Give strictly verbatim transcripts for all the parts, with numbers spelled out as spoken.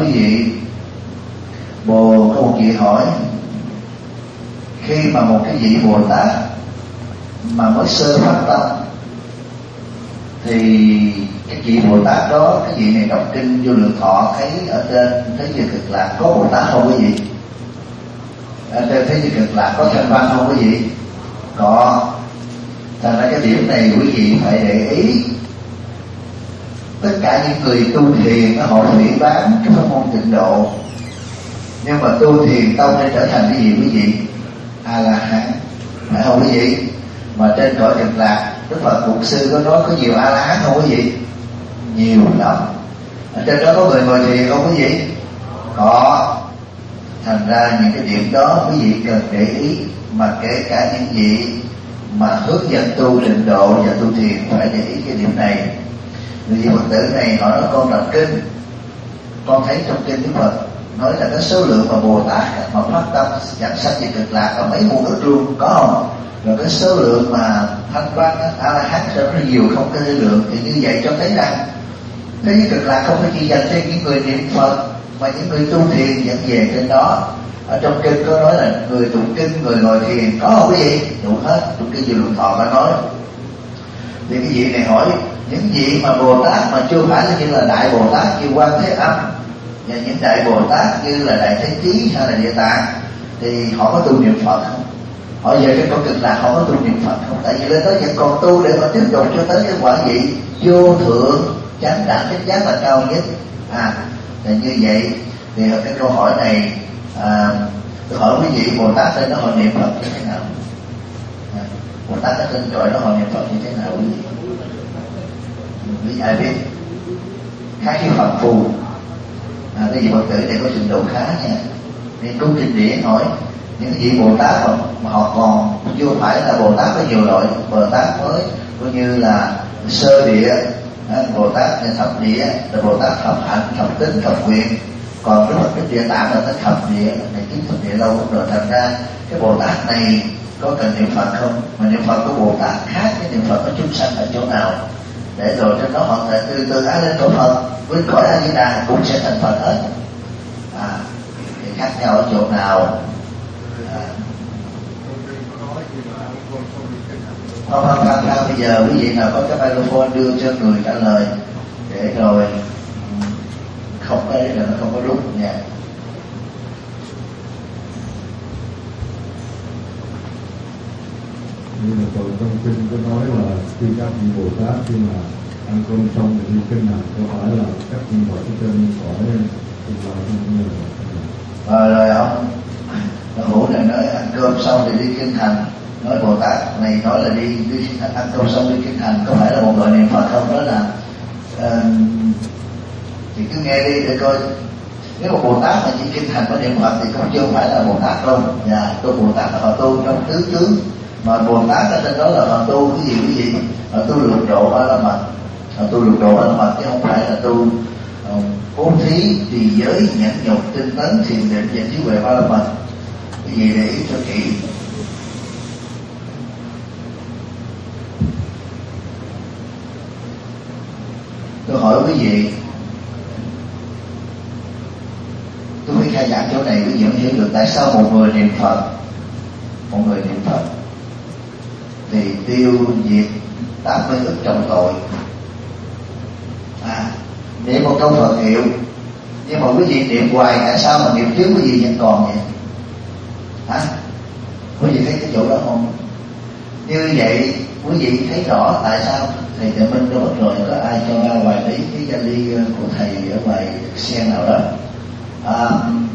quý vị, Bồ có một vị hỏi, khi mà một cái vị Bồ Tát mà mới sơ phát tâm thì cái vị Bồ Tát đó, cái vị này đọc kinh Vô Lượng Thọ thấy ở trên thế giới Cực Lạc có Bồ Tát không quý vị? Ở trên thế giới Cực Lạc có Thanh Văn không quý vị? Có. Thành ra cái điểm này quý vị phải để ý. Tất cả những người tu thiền họ phỉ bán cái pháp môn Tịnh Độ, nhưng mà tu thiền tông để trở thành cái gì quý vị? A La Hán, phải không quý vị? Mà trên cõi Cực Lạc, Đức Phật Bổn Sư có nói có nhiều A La Hán không quý vị? Nhiều lắm. Ở trên đó có người ngồi thiền không quý vị? Có. Thành ra những cái điểm đó quý vị cần để ý, mà kể cả những vị mà hướng dẫn tu Tịnh Độ và tu thiền phải để ý cái điểm này. Người vị Phật tử này họ nói con đọc kinh, con thấy trong kinh Đức Phật nói là cái số lượng mà Bồ Tát mà phát tâm dẫn sanh về Cực Lạc là mấy muôn ức luôn, có không? Rồi cái số lượng mà Thanh Văn A La Hán sẽ rất nhiều, không có thể lượng. Thì như vậy cho thấy rằng thế giới Cực Lạc không phải chỉ dành cho những người niệm Phật, mà những người tu thiền dẫn về trên đó. Ở trong kinh có nói là người tụng kinh, người ngồi thiền, có không quý vị? Đủ hết. Trong kinh Vô Lượng Thọ có nói. Thì cái vị này hỏi, những vị mà Bồ Tát mà chưa phải là như là Đại Bồ Tát như Quan Thế Âm và những Đại Bồ Tát như là Đại Thế Chí hay là Địa Tạng thì họ có tu niệm Phật không? Họ về cái con Cực Lạc họ có tu niệm Phật không? Tại vì lên đó vẫn còn tu để mà tiếp tục cho tới cái quả vị vô thượng chánh đẳng chánh giác là cao nhất. À, thì như vậy thì cái câu hỏi này à, tôi hỏi quý vị, Bồ Tát trên đó họ niệm Phật như thế nào? À, Bồ Tát ở trên cõi đó họ niệm Phật như thế nào quý vị? Quý vị ai biết? Khác với Phật phù. À, cái vị Phật tử này có trình độ khá nha. Nên cung kinh điển hỏi những vị Bồ Tát mà, mà họ còn chưa phải là Bồ Tát, có nhiều loại Bồ Tát mới, coi như là sơ địa, Bồ Tát thập địa là Bồ Tát thập hạnh, thập tính, thập nguyện. Còn cái Phật cái Địa Tạng là tới thập địa, này kiến thập địa lâu cũng rồi. Thành ra cái Bồ Tát này có cần niệm Phật không? Mà niệm Phật của Bồ Tát khác với niệm Phật của chúng sanh ở chỗ nào? Để rồi trên đó họ sẽ từ từ á lên cõi Phật, với cõi A Di Đà cũng sẽ thành Phật hết. À, thì khác nhau ở chỗ nào? À. Không, không, không, không, bây giờ quý vị nào có cái microphone đưa cho người trả lời để rồi không có là nó không có rút nha. Như là tôi trong kinh có nói là khi các vị Bồ Tát khi mà ăn cơm xong thì đi kinh hành, có phải là các vị Bồ Tát trên cõi Cực Lạc không? Như là rồi rồi không, nó hữu này nói ăn cơm xong thì đi kinh hành, nói Bồ Tát này nói là đi đi ăn cơm xong đi kinh hành, có phải là một loại niệm Phật không? Đó là uh, thì cứ nghe đi để coi. Nếu mà Bồ Tát mà chỉ kinh hành có niệm Phật thì cũng chưa phải là Bồ Tát đâu. Và tu Bồ Tát là họ tu trong tứ tướng, mà Bồ Tát ở trên đó là họ tu cái gì cái gì? Họ tu lục độ A La Mật, họ tu lục độ A La Mật chứ không phải là tu bố thí, trì giới, nhẫn nhục, tinh tấn, thiền định và trí huệ A La Mật. Cái gì để ý cho kỹ. Tôi hỏi quý vị, tôi mới khai giảng chỗ này quý vị không hiểu được tại sao một người niệm Phật, một người niệm Phật thì tiêu diệt tám mươi ức trọng tội. À, niệm một câu Phật hiệu, nhưng mà quý vị niệm hoài tại sao mà niệm trước quý vị vẫn còn vậy? Hả? Quý vị thấy cái chỗ đó không? Như vậy quý vị thấy rõ tại sao thầy Tuệ Minh đó mất rồi, có ai cho ra ngoài lấy cái vali của thầy ở ngoài xe nào đó, à,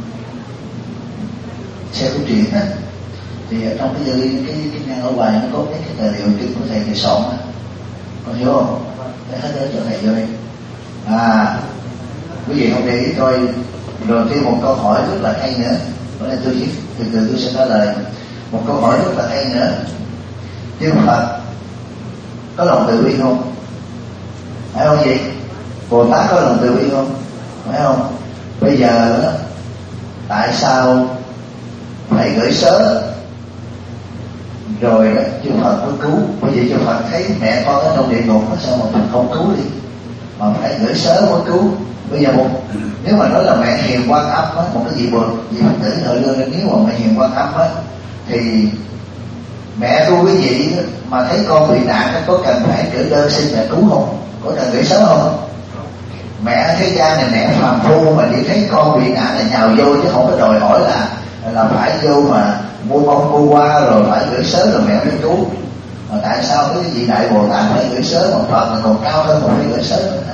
xe của chuyện á, thì ở trong cái vali cái cái ngăn ở ngoài nó có cái, cái tài liệu kinh của thầy thầy soạn á, con hiểu không? Để hết để cho thầy vô đây. À, quý vị không để ý coi. Rồi thêm một câu hỏi rất là hay nữa, đó là tôi chỉ từ từ tôi sẽ trả lời. Một câu hỏi rất là hay nữa, Đức Phật có lòng từ bi không? Phải không vậy? Bồ Tát có lòng từ bi không? Phải không? Bây giờ đó, tại sao phải gửi sớ rồi đó chư Phật mới cứu? Bởi vì chư Phật thấy mẹ con ở trong địa ngục, sao mà mình không cứu đi, mà phải gửi sớ mới cứu? Bây giờ một nếu mà nói là mẹ hiền Quan Âm á, một cái vị bồ vị Phật tử thời lương, nếu mà mẹ hiền Quan Âm á thì mẹ tôi quý vị mà thấy con bị nạn có cần phải gửi đơn xin mẹ cứu không? Có cần gửi sớm không? Mẹ thế gian này mẹ phàm phu mà chỉ thấy con bị nạn là nhào vô, chứ không có đòi hỏi là là phải vô mà mua bông mua hoa rồi phải gửi sớm rồi mẹ mới cứu. Mà tại sao cái vị đại Bồ Tát phải gửi sớm, một phần là còn cao hơn mà phải gửi sớm nữa?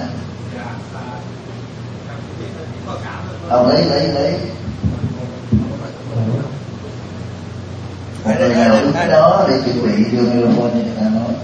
Ông lấy lấy lấy một người nào đứng đó để chuẩn bị đưa microphone cho người ta nói.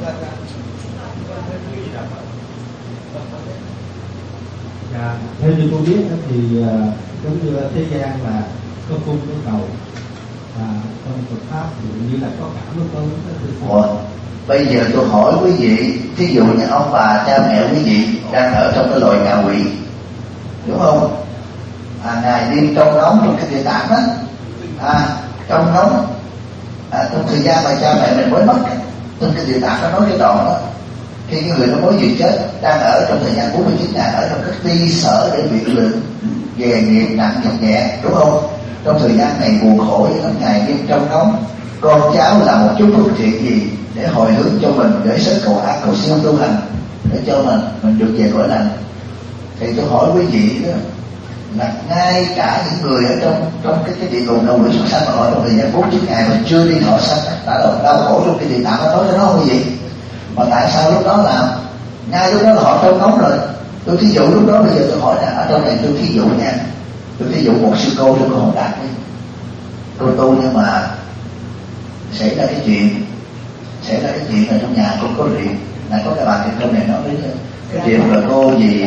Dạ, theo như tôi biết thì uh, giống như thế gian là có cung có cầu, và trong Phật pháp thì như là có cảm lúc đó lúc đó. Bây giờ tôi hỏi quý vị, thí dụ như ông bà cha mẹ quý vị đang ở trong cái loài ngạ quỷ, đúng không? À, ngày đêm trong nóng trong cái địa tạng đó, à, trong nóng, à, trong thời gian mà cha mẹ mình mới mất, trong cái địa tạng nó nói cái đoạn đó, khi cái người nó mới vừa chết đang ở trong thời gian bốn mươi chín ngày ở trong các ti sở để biện luận về nghiệp nặng nhọc nhẹ, đúng không? Trong thời gian này buồn khổ với lắm ngày đêm trong nóng, con cháu làm một chút phước thiện gì để hồi hướng cho mình, để sớm cầu ác cầu siêu tu hành để cho mình mình được về cõi lành. Thì tôi hỏi quý vị đó, là ngay cả những người ở trong trong cái cái địa ngục đầu quỷ xuất sanh mà ở trong thời gian bốn mươi chín ngày mà chưa đi thọ sanh đã đau, đau khổ trong cái địa tạng, nó nói cho nó không quý vị. Mà tại sao lúc đó làm ngay lúc đó là họ trong nóng rồi? Tôi thí dụ lúc đó bây giờ tôi hỏi là ở trong này tôi thí dụ nha, tôi thí dụ một sư cô tôi không đạt đi, tôi tu nhưng mà xảy ra cái chuyện xảy ra cái chuyện là trong nhà cũng có rượu, là có cái bà cái câu này nói với cái rượu là cô gì,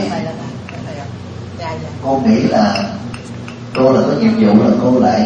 cô nghĩ là cô là có nhiệm vụ là cô lại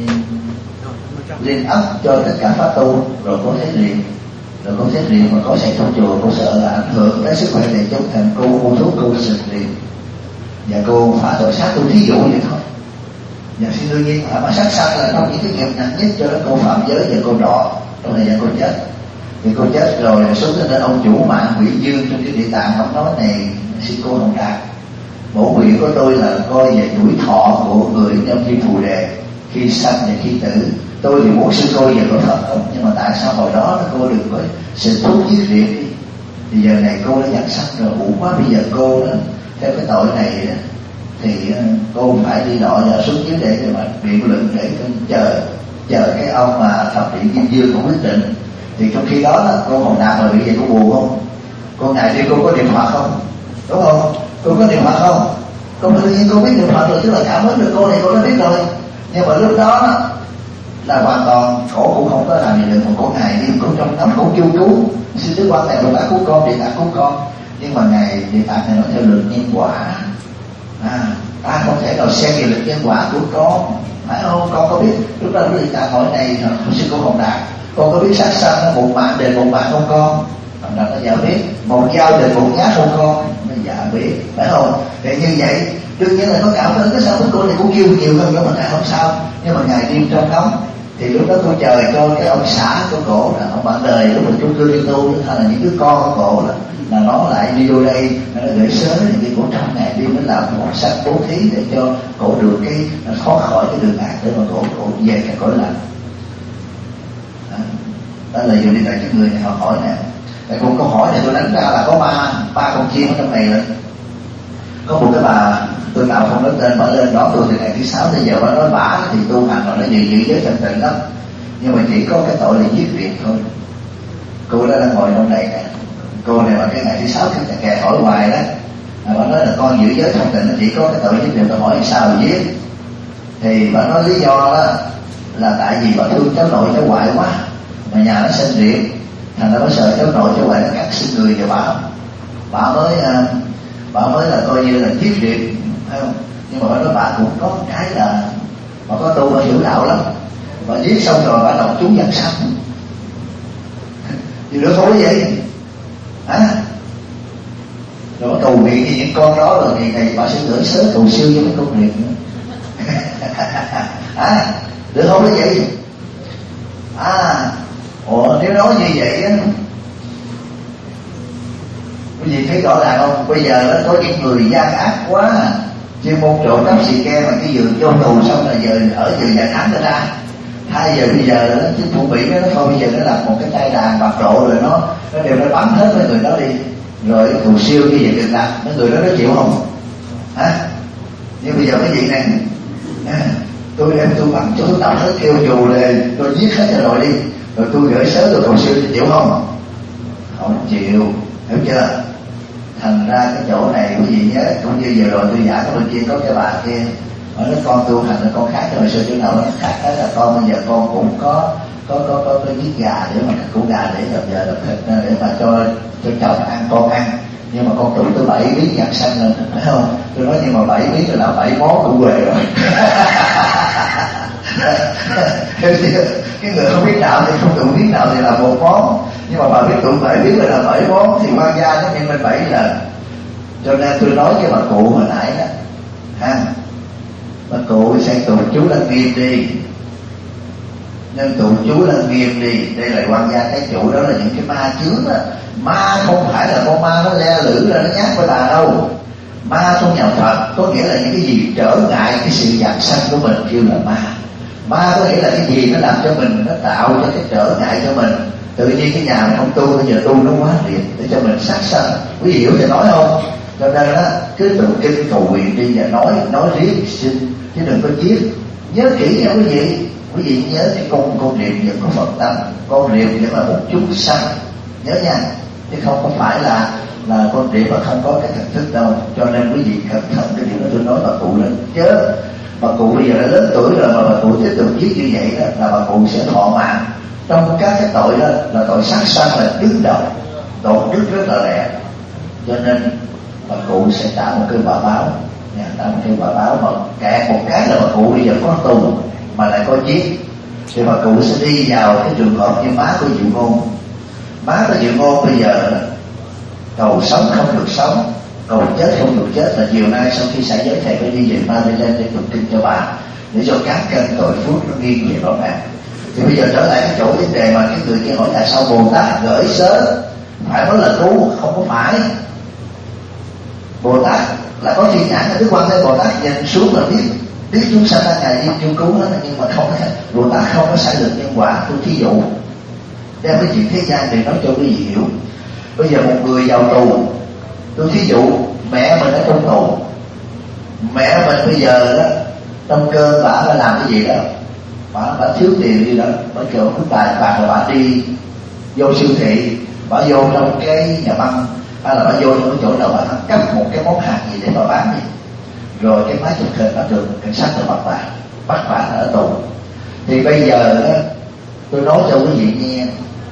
liên ấp cho tất cả pháp tu, rồi cô thấy rượu rồi cô thấy rượu mà có xảy trong chùa, cô sợ là ảnh hưởng tới sức khỏe để chống thành cô mua thuốc cô xịt rượu và cô phá tội sát. Tôi thí dụ vậy thôi. Và xin đương nhiên là mà sát sanh là trong những cái nghiệp nặng nhất, cho đó cô phạm giới và cô đọ trong thời gian cô chết. Thì cô chết rồi xuống đến ông chủ mạng Quỷ Dương trong cái địa tạng, ông nói này xin cô Hồng Đạt, bổ nguyện của tôi là coi về tuổi thọ của người trong khi phù đề khi sanh và khi tử. Tôi thì muốn sư cô về cõi Phật không, nhưng mà tại sao hồi đó cô đừng có sự thuốc giết rượu đi, thì giờ này cô đã giặt sanh rồi uổng quá, bây giờ cô đó theo cái tội này đó, thì cô phải đi đọ và xuống dưới để mà biện luận để chờ chờ cái ông mà thập điện Kim Dương cũng quyết định. Thì trong khi đó, đó cô Hồng Đạt là bị vậy, cô buồn không? Cô ngày đi cô có niệm Phật không? Đúng không? Cô có niệm Phật không? Cô tự nhiên cô biết niệm Phật rồi, tức là cảm ơn được cô này cô đã biết rồi. Nhưng mà lúc đó, đó là hoàn toàn khổ cũng không có làm gì được, một cổ ngày đi cũng trong nắm cũng kêu cứu xin Đức Quan này đã cứu con, địa tạng cứu con. Nhưng mà ngày địa tạng này nó theo luật nhân quả, à, ta không thể nào xem về luật nhân quả của con, phải không? Con có biết lúc đó địa tạng hỏi này sư cô Hồng Đạt, con có biết sát sanh một mạng đền một mạng không con? Hồng Đạt nó dạ biết. Một dao đền một nhát không con? Nó dạ biết, phải không? Thì như vậy đương nhiên là có cảm ơn cái sao của cô này cũng kêu nhiều hơn, nhưng mà ngày không sao. Nhưng mà ngày đêm trong nóng thì lúc đó tôi chờ cho cái ông xã của cổ là ông bạn đời lúc mình chung cư đi tu, hay là những đứa con của cổ là, là nó lại đi vô đây nó gửi sớm thì cái cổ trong ngày đêm mới làm một sắc bố thí để cho cổ được cái thoát khỏi cái đường ác để mà cổ cổ về cái cõi lành. Đó. Đó là dù đi tại cái người này họ hỏi nè, tại cùng câu hỏi này tôi đánh ra là có ba ba con chim ở trong này rồi. Có một cái bà tôi nào không nói tên, mở lên đó tôi từ ngày thứ sáu tới giờ bà nói bả thì tu hành rồi nó giữ giữ giới thanh tịnh lắm, nhưng mà chỉ có cái tội là giết việc thôi. Cô đó đang ngồi trong này nè, cô này mà cái ngày thứ sáu cái kẻ hỏi hoài đó, bà nói là con giữ giới thanh tịnh chỉ có cái tội giết việc. Tôi hỏi sao mà giết, thì bà nói lý do đó là tại vì bà thương cháu nội cháu ngoại quá, mà nhà nó sinh rượu, thành ra bà sợ cháu nội cháu ngoại nó cắt xương người cho bà, bà mới bà mới là coi như là giết rượu, phải không? Nhưng mà bà nói bà cũng có một cái là bà có tu, bà hiểu đạo lắm, bà giết xong rồi bà đọc chú giảng sanh thì được không vậy hả? Rồi bà cầu nguyện thì những con đó rồi ngày ngày bà sẽ gửi sớ cầu siêu cho mấy con nguyện nữa à, được không cái vậy? À, ủa nếu nói như vậy á, quý vị thấy rõ ràng không? Bây giờ nó có những người gian ác quá, chuyên môn trộm cắp xì ke mà cái giường vô tù xong là giờ ở giờ giải thắng ra ra. Hai giờ bây giờ đó, chính phủ Mỹ nó thôi bây giờ nó làm một cái tay đàn bạc độ rồi nó nó đều nó bắn hết mấy người đó đi, rồi tù siêu như vậy đừng làm, mấy người đó nó chịu không? Hả? Nhưng bây giờ cái gì này à, tôi đem tôi bắn cho tôi tập hết kêu dù lên tôi giết hết cho rồi đi, rồi tôi gửi sớm tôi cầu siêu chịu không? Không chịu, hiểu chưa? Thành ra cái chỗ này quý vị nhớ, cũng như vừa rồi tôi giảng ở bên kia có cái bà kia ở nó con tu hành là con khác, hồi xưa chỗ nào nó khác đó là con bây giờ con cũng có có có có, có giết gà để mà cắt củ gà để làm giờ làm thịt để mà cho cho chồng ăn con ăn, nhưng mà con tụ tới bảy miếng nhặt xanh lên, phải không? Tôi nói nhưng mà bảy miếng là bảy món cũng về rồi. Cái người không biết đạo thì không tụ biết đạo thì là một món, nhưng mà bà biết tụ bảy miếng là bảy món thì quan gia nó nhân lên bảy lần. Cho nên tôi nói với bà cụ hồi nãy đó ha, bà cụ sẽ tụ chú Lăng Nghiêm đi, nên tụ chú Lăng Nghiêm đi. Đây là quan gia cái chủ đó là những cái ma chướng đó. Ma không phải là con ma nó le lử ra nó nhát với bà đâu. Ma trong nhà Phật có nghĩa là những cái gì trở ngại cái sự giảng sanh của mình kêu là ma. Ma có nghĩa là cái gì nó làm cho mình, nó tạo cho cái trở ngại cho mình. Tự nhiên cái nhà mình không tu, bây giờ tu nó quá liệt để cho mình sát sanh. Quý vị hiểu thì nói không? Cho nên đó cứ tụng kinh cầu nguyện đi và nói nói riết xin chứ đừng có giết. Nhớ kỹ nha quý vị, quý vị nhớ cái con con niệm vẫn có Phật tâm, con niệm vẫn là một chúng sanh, nhớ nha, chứ không có phải là là con niệm mà không có cái thần thức đâu. Cho nên quý vị cẩn thận cái điều đó tôi nói bà cụ lên chớ. Bà cụ bây giờ đã lớn tuổi rồi mà bà cụ tiếp tục giết như vậy đó là bà cụ sẽ thọ mạng. Trong các cái tội đó là tội sát sanh là đứng đầu, tội đức rất là lẹ. Cho nên bà cụ sẽ tạo một cái quả báo, tạo một cái quả báo mà kẹt một cái là bà cụ bây giờ có tù mà lại có giết, thì bà cụ sẽ đi vào cái trường hợp như má của Diệu Ngôn. Má của Diệu Ngôn bây giờ cầu sống không được sống, cầu chết không được chết, là chiều nay sau khi xả giới thầy phải đi về Maryland để tụng kinh cho bà, để cho cán cân tội phước nó nghiêng về rõ ràng. Thì bây giờ trở lại cái chỗ vấn đề mà cái người kia hỏi tại sao Bồ Tát gửi sớ phải nói là cứu, không có phải. Bồ Tát là có thiên nhãn, là Đức Quan Thế Bồ Tát nhìn xuống là biết biết chúng sanh ra ngày đi kêu cứu hết, nhưng mà không có, Bồ Tát không có sai lệch nhân quả. Tôi thí dụ đem cái chuyện thế gian thì nói cho quý vị hiểu. Bây giờ một người vào tù, tôi thí dụ mẹ mình ở trong tù, mẹ mình bây giờ đó trong cơn bả đã làm cái gì đó, bà bà thiếu tiền đi đó, bà kêu cái tài bạc là bà đi vô siêu thị, bà vô trong cái nhà băng hay là bà vô trong cái chỗ nào bà cấp một cái món hàng gì để bà bán đi, rồi cái máy chụp hình ở trường cảnh sát rồi bắt bà bắt bà ở tù. Thì bây giờ đó tôi nói cho quý vị nghe,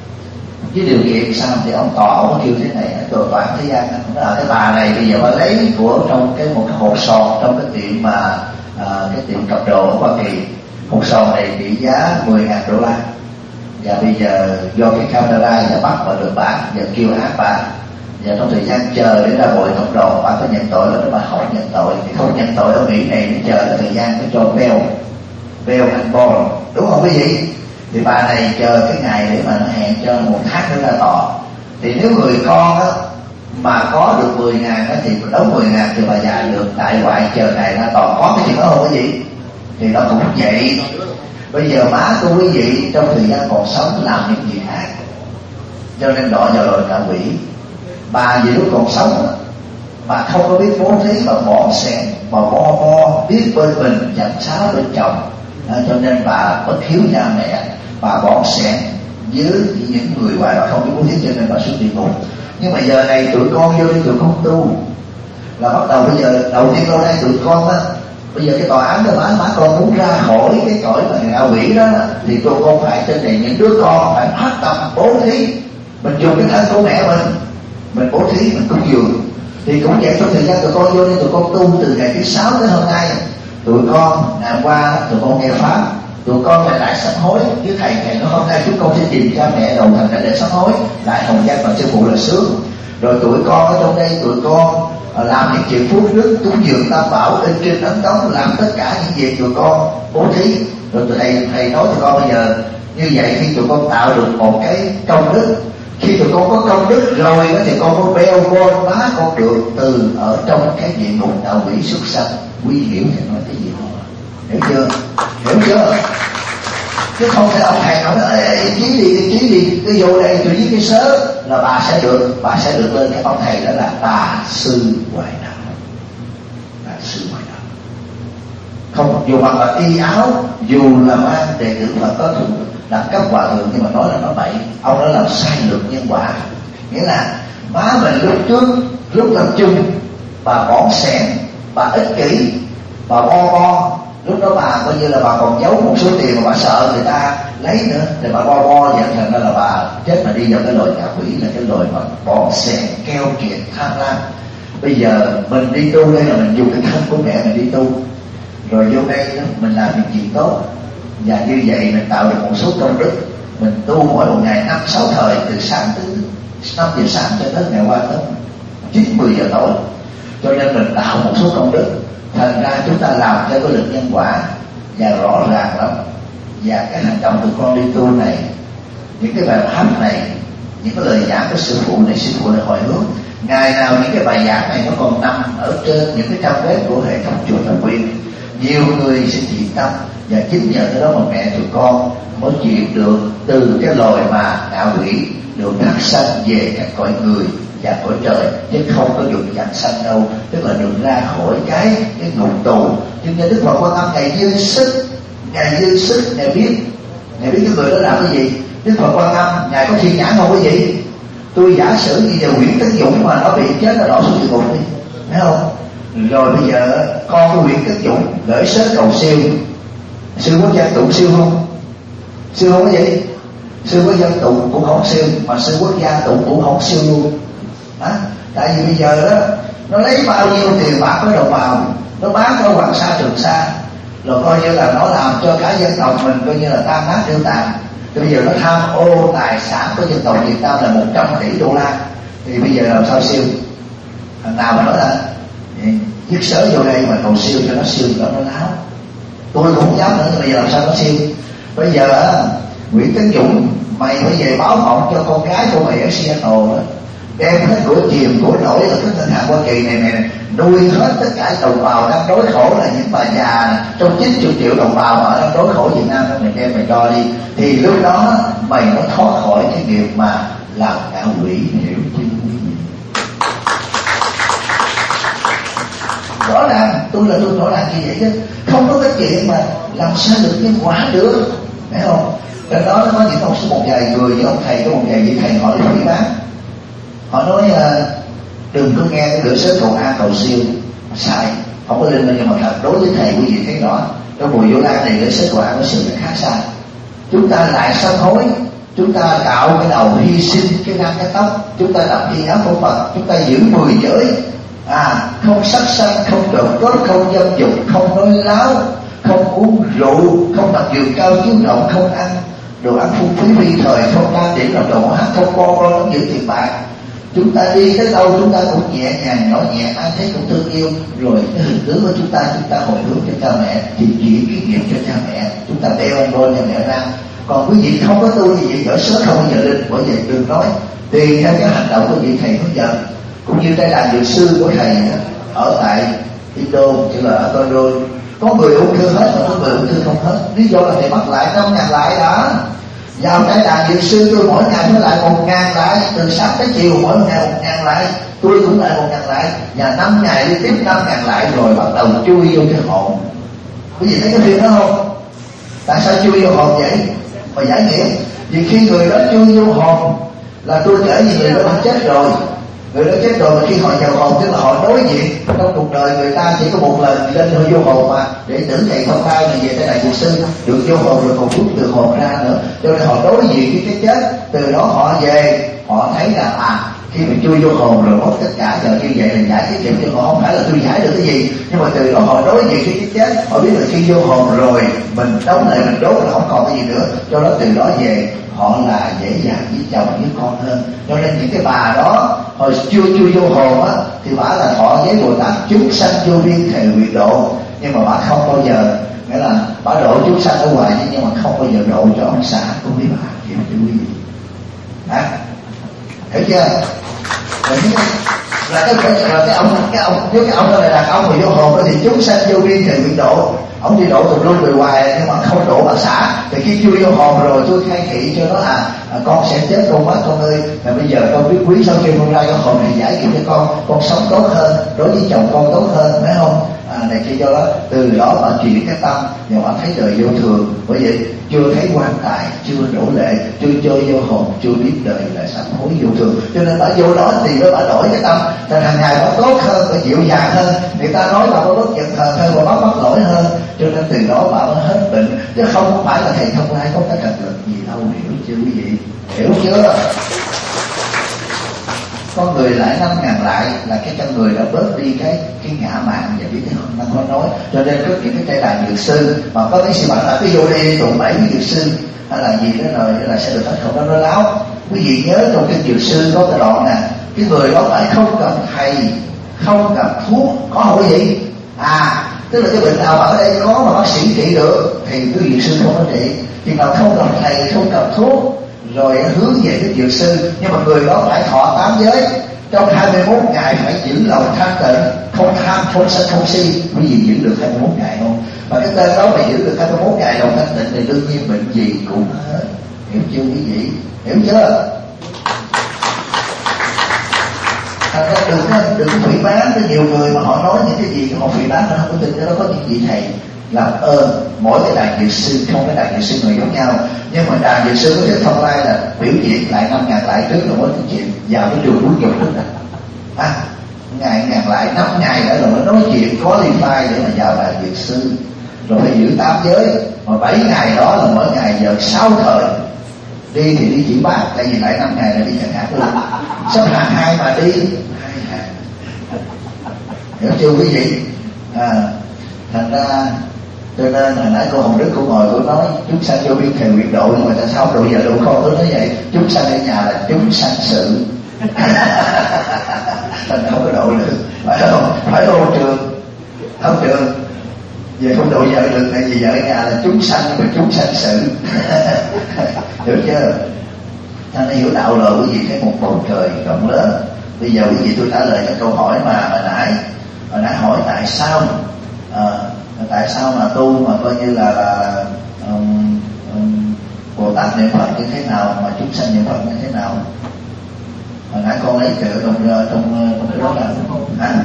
với điều kiện sao thì ông tòa ông có kêu thế này, tòa toán thế gian đó là cái bà này bây giờ bà lấy của trong cái một cái hộp sòn trong cái tiệm mà à, cái tiệm cặp đồ ở Hoa Kỳ. Hộp sòn này trị giá mười ngàn đô la, và bây giờ do cái camera và bắt và được bán và kêu áp bà, và trong thời gian chờ để ra bồi thẩm đồ bà có nhận tội là nếu bà không nhận tội thì không nhận tội ở Mỹ này, để chờ thời gian để cho bail bail and bond, đúng không quý vị? Thì bà này chờ cái ngày để mà nó hẹn cho một tháng nữa ra tòa. Thì nếu người con á mà có được mười ngàn á thì đóng mười ngàn thì bà già được tại ngoại chờ ngày ra tòa. Có cái chuyện đó không quý vị? Thì nó cũng vậy. Bây giờ má của quý vị trong thời gian còn sống làm những gì khác, cho nên đọa vào lời ngạ quỷ. Bà vì lúc còn sống bà không có biết bố thí, bà bỏ xẻn, bà bo bo biết bên mình chặt sáo bên chồng, à, cho nên bà bất hiếu cha mẹ, bà bỏ xẻn với những người ngoài bà không biết bố thí, cho nên bà xuống địa ngục. Nhưng mà giờ này tụi con vô đi, tụi con tu là bắt đầu. Bây giờ đầu tiên đâu đây tụi con á, bây giờ cái tòa án đó má má con muốn ra khỏi cái cõi mà ngạ quỷ đó, thì tụi con phải trên này những đứa con phải phát tâm bố thí. Mình dùng cái thân của mẹ mình mình bố thí, mình cúng dường. Thì cũng vậy, trong thời gian tụi con vô đi, tụi con tu từ ngày thứ sáu đến hôm nay. Tụi con ngày qua tụi con nghe pháp, tụi con lại lại sám hối với thầy. Thầy nói hôm nay chúng con sẽ tìm cha mẹ đầu thành để sám hối lại hồng danh và sư phụ là sướng. Rồi tụi con ở trong đây tụi con làm những chuyện phước đức, cúng dường tam bảo, in kinh ấn tống, làm tất cả những việc tụi con bố thí. Rồi tụi thầy thầy nói tụi con bây giờ như vậy, khi tụi con tạo được một cái công đức Khi tụi con có công đức rồi đó, thì con có beo con má con được từ ở trong cái địa ngục đạo quỷ xuất sanh. Quý hiểu thì nói cái gì không? Hiểu chưa? Hiểu chưa? Chứ không phải ông thầy nói chí đi chí đi cái vô đây tôi với cái sớ là bà sẽ được bà sẽ được lên cái ông thầy đó là tà sư ngoại đạo. Tà sư ngoại đạo không dù mặc là y áo, dù là mang đệ tử Phật có thượng là cấp hòa thượng, nhưng mà nói là nó bậy. Ông đó làm sai luật nhân quả. Nghĩa là má mình lúc trước lúc tập trung bà bỏng xẻn, bà ích kỷ, bà bo bo, lúc đó bà coi như là bà còn giấu một số tiền mà bà sợ người ta lấy nữa, thì bà bo bo dẫn thành ra là bà chết mà đi vào cái loài ngạ quỷ, là cái loài mà bỏng xẻn, keo kiệt, tham lam. Bây giờ mình đi tu đây là mình dùng cái thân của mẹ mình đi tu, rồi vô đây đó, mình làm những gì tốt, và như vậy mình tạo được một số công đức. Mình tu mỗi một ngày năm sáu thời, từ sáng tới năm giờ sáng cho tới ngày qua tới chín mười giờ tối, cho nên mình tạo một số công đức. Thành ra chúng ta làm theo cái lực nhân quả và rõ ràng lắm. Và cái hành động của con đi tu này, những cái bài pháp này, những cái lời giảng của sư phụ này, sư phụ này hồi hướng, ngày nào những cái bài giảng này nó còn nằm ở trên những cái trang web của hệ thống chùa Tam Quyên, nhiều người sẽ thiện tâm, và chính nhờ cái đó mà mẹ tụi con mới chịu được từ cái loài mà ngạ quỷ được thác sanh về các cõi người và cõi trời, chứ không có được dạng sanh đâu, tức là được ra khỏi cái cái ngục tù. Cho nên Đức Phật Quan Âm ngày dư sức, ngày dư sức, ngày biết, ngày biết cái người đó làm cái gì. Đức Phật Quan Âm ngài có thiên nhãn không quý vị? Tôi giả sử như giờ Nguyễn Tấn Dũng mà nó bị chết nó đổ xuống địa ngục đi, thấy không? Rồi bây giờ con của Nguyễn Tấn Dũng gửi sớ cầu siêu, sư có dân tụng siêu không? Siêu không cái gì? Sư có dân tụng cũng không siêu, mà sư quốc gia tụng cũng không siêu luôn. À, tại vì bây giờ đó nó lấy bao nhiêu tiền bạc với đồng bào, nó bán cho Hoàng Sa Trường Sa, rồi coi như là nó làm cho cả dân tộc mình coi như là tan nát tiêu tàn. Bây giờ nó tham ô tài sản của dân tộc Việt Nam là một trăm tỷ đô la, thì bây giờ làm sao siêu? Thằng nào mà nói là dứt sớ vô đây mà cầu siêu cho nó siêu cho nó láo, tôi cũng không dám nữa. Bây giờ làm sao nó siêu? Bây giờ Nguyễn Tấn Dũng mày phải về báo mộng cho con gái của mày ở Seattle đó, đem hết của chìm của nổi ở cái ngân hàng Hoa Kỳ này này nuôi hết tất cả đồng bào đang đối khổ, là những bà già trong chín mươi triệu đồng bào ở đang đối khổ Việt Nam đó, mày đem mày cho đi, thì lúc đó mày nó thoát khỏi cái nghiệp mà làm ngạ quỷ. Hiểu chưa? Rõ ràng tôi là tôi rõ ràng như vậy chứ không có cái chuyện mà làm sao được nhân quả được, thấy không? Trong đó nó có những ông số một vài người, những ông thầy có một vài vị thầy họ đi phỉ bán, họ nói uh, đừng có nghe cái lửa sớ cầu an cầu siêu, sai, không có linh. Nhưng mà thật đối với thầy quý vị thấy rõ trong Bùi Vô Lan này lửa sớ cầu an cầu siêu là khác sai. Chúng ta lại sám hối, chúng ta cạo cái đầu, hy sinh cái răng cái tóc, chúng ta làm y áo của Phật, chúng ta giữ mười giới, à không sát sanh, không trộm cướp, không dâm dục, không nói láo, không uống rượu, không mặc giường cao chiếu rộng, không ăn đồ ăn phung phí vi thời, không đa điểm làm đồ hát, không co ro không giữ tiền bạc. Chúng ta đi tới đâu chúng ta cũng nhẹ nhàng nhỏ nhẹ, ai thấy cũng thương yêu. Rồi cái hình tướng của chúng ta, chúng ta hồi hướng cho cha mẹ, thì chỉ cái nghiệp cho cha mẹ, chúng ta đeo anh đôi nhà mẹ ra. Còn quý vị không có tu như vậy, giỏi sớm không bao giờ linh. Bởi vậy đừng nói tùy theo cái hành động của vị thầy hướng dẫn. Cũng như Trai Đàn Dược Sư của thầy ở tại Indo, chứ là ở Tondo, có người ung thư hết mà có người ung thư không hết. Lý do là thầy bắt lại năm ngàn lại đó. Vào Trai Đàn Dược Sư tôi mỗi ngày mới lại một ngàn lại, từ sáng tới chiều mỗi ngày một ngàn lại, tôi cũng lại một ngàn lại, và năm ngày đi tiếp năm ngàn lại, rồi bắt đầu chui vô cái hồn. Quý vị thấy cái phim đó không? Tại sao chui vô hồn vậy? Mà giải nghĩa vì khi người đó chui vô hồn là tôi kể gì người đó đã chết rồi. Người đó chết rồi mà khi họ vào hồn tức là họ đối diện trong cuộc đời người ta chỉ có một lần lên hơi vô hồn mà để tưởng thầy thông khai này về Trai Đàn Dược Sư được vô hồn rồi còn rút được hồn ra nữa, cho nên họ đối diện với cái chết. Từ đó họ về họ thấy là à khi mình chui vô hồn rồi mất tất cả, giờ như vậy là giải cái chuyện cho họ, không phải là tôi giải được cái gì, nhưng mà từ đó họ đối diện với cái chết, họ biết là khi vô hồn rồi mình đóng lại mình đốt là không còn cái gì nữa, cho đó từ đó về họ là dễ dàng với chồng với con hơn. Cho nên những cái bà đó hồi chưa chui vô hồn á thì bà là thọ với Bồ Tát chúng sanh vô biên thề nguyện độ, nhưng mà bà không bao giờ, nghĩa là bà độ chúng sanh ở ngoài nhưng mà không bao giờ độ cho ông xã của mấy bà. Hiểu chưa quý vị? À, hiểu chưa? Là cái cái là cái ông cái ông nếu cái ông đó là đàn ông mà vô hồn đó thì chúng sanh vô biên thì nguyện độ, ông đi độ tùm lum về hoài nhưng mà không độ bà xã. Thì khi chưa vô hồn rồi tôi khai thị cho nó à, à con sẽ chết con mất con ơi, mà bây giờ con biết quý sau khi con ra vô hồn thì giải quyết cho con con sống tốt hơn, đối với chồng con tốt hơn, phải không? À, này kia do đó từ đó mà chuyển cái tâm và họ thấy đời vô thường. Bởi vậy chưa thấy quan tài, chưa đổ lệ, chưa chơi vô hồn, chưa biết đời là sám hối vô thường, cho nên bà vô đó thì mới bà đổi cái tâm thành hàng ngày bà tốt hơn, bà dịu dàng hơn, người ta nói bà có bất giận hờn hơn, bà bắt bắt lỗi hơn, cho nên từ đó bà mới hết bệnh. Chứ không phải là thầy Thông Lai có cái cần lực gì đâu, hiểu chưa quý vị? Hiểu chưa? Con người lại năm ngàn lại là cái con người đã bớt đi cái cái ngã mạn và biết cái năng khó nói. Cho nên có những cái trai đàn dược sư mà có mấy sư bạn là cái vô đi tụng bảy cái dược sư hay là gì đó rồi là sẽ được hết không, đó nó láo. Quý vị nhớ trong cái dược sư có cái đoạn nè, cái người đó phải không cần thầy, không cần thuốc, có hỏi gì à, tức là cái bệnh nào mà ở đây có mà bác sĩ trị được thì cái dược sư không có trị, thì nào không cần thầy, không cần thuốc rồi hướng về cái dược sư. Nhưng mà người đó phải thọ tám giới, trong hai mươi mốt ngày phải giữ lòng thanh tịnh, không tham, không sân, không si. Quý vị giữ được hai mươi mốt ngày không? Và cái tên đó mà giữ được hai mươi mốt ngày lòng thanh tịnh thì đương nhiên bệnh gì cũng hết. Hiểu chưa quý vị? Hiểu chưa? Thành ra đừng có đừng có phỉ bán với nhiều người mà họ nói những cái gì họ phỉ bán, họ không có tin cái đó có những vị thầy làm ơn. Mỗi cái đàn dược sư không cái đàn dược sư người giống nhau, nhưng mà đàn dược sư có thể Thông Lai là biểu diễn lại năm ngàn lại trước rồi mới nói chuyện vào cái đường cuối cùng đó à, ngày ngàn lại năm ngày nữa rồi mới nói chuyện có qualify để mà vào đàn dược sư, rồi phải giữ tám giới, mà bảy ngày đó là mỗi ngày giờ sáu thời đi thì đi chỉ bát, tại vì lại năm ngày là đi chẳng hạn luôn, sắp hàng hai mà đi hai hàng. Hiểu chưa quý vị? À, thành ra cho nên hồi nãy cô Hồng Đức cô ngồi cô nói chúng sanh vô biên thề nguyện độ, nhưng mà tại sao độ giờ độ con tôi nói vậy? Chúng sanh ở nhà là chúng sanh sự thành không có độ được, phải không? Phải ôn trường, không trường về không độ vợ được, tại vì vợ ở nhà là chúng sanh nhưng mà chúng sanh sự hiểu chưa? Thành ra hiểu đạo rồi quý vị thấy một bầu trời rộng lớn. Bây giờ quý vị tôi trả lời cái câu hỏi mà hồi nãy hồi nãy hỏi tại sao à, tại sao mà tu mà coi như là, là um, um, Bồ Tát niệm Phật như thế nào mà chúng sanh niệm Phật như thế nào? Hồi nãy con lấy chữ trong trong trong cái đó là hả?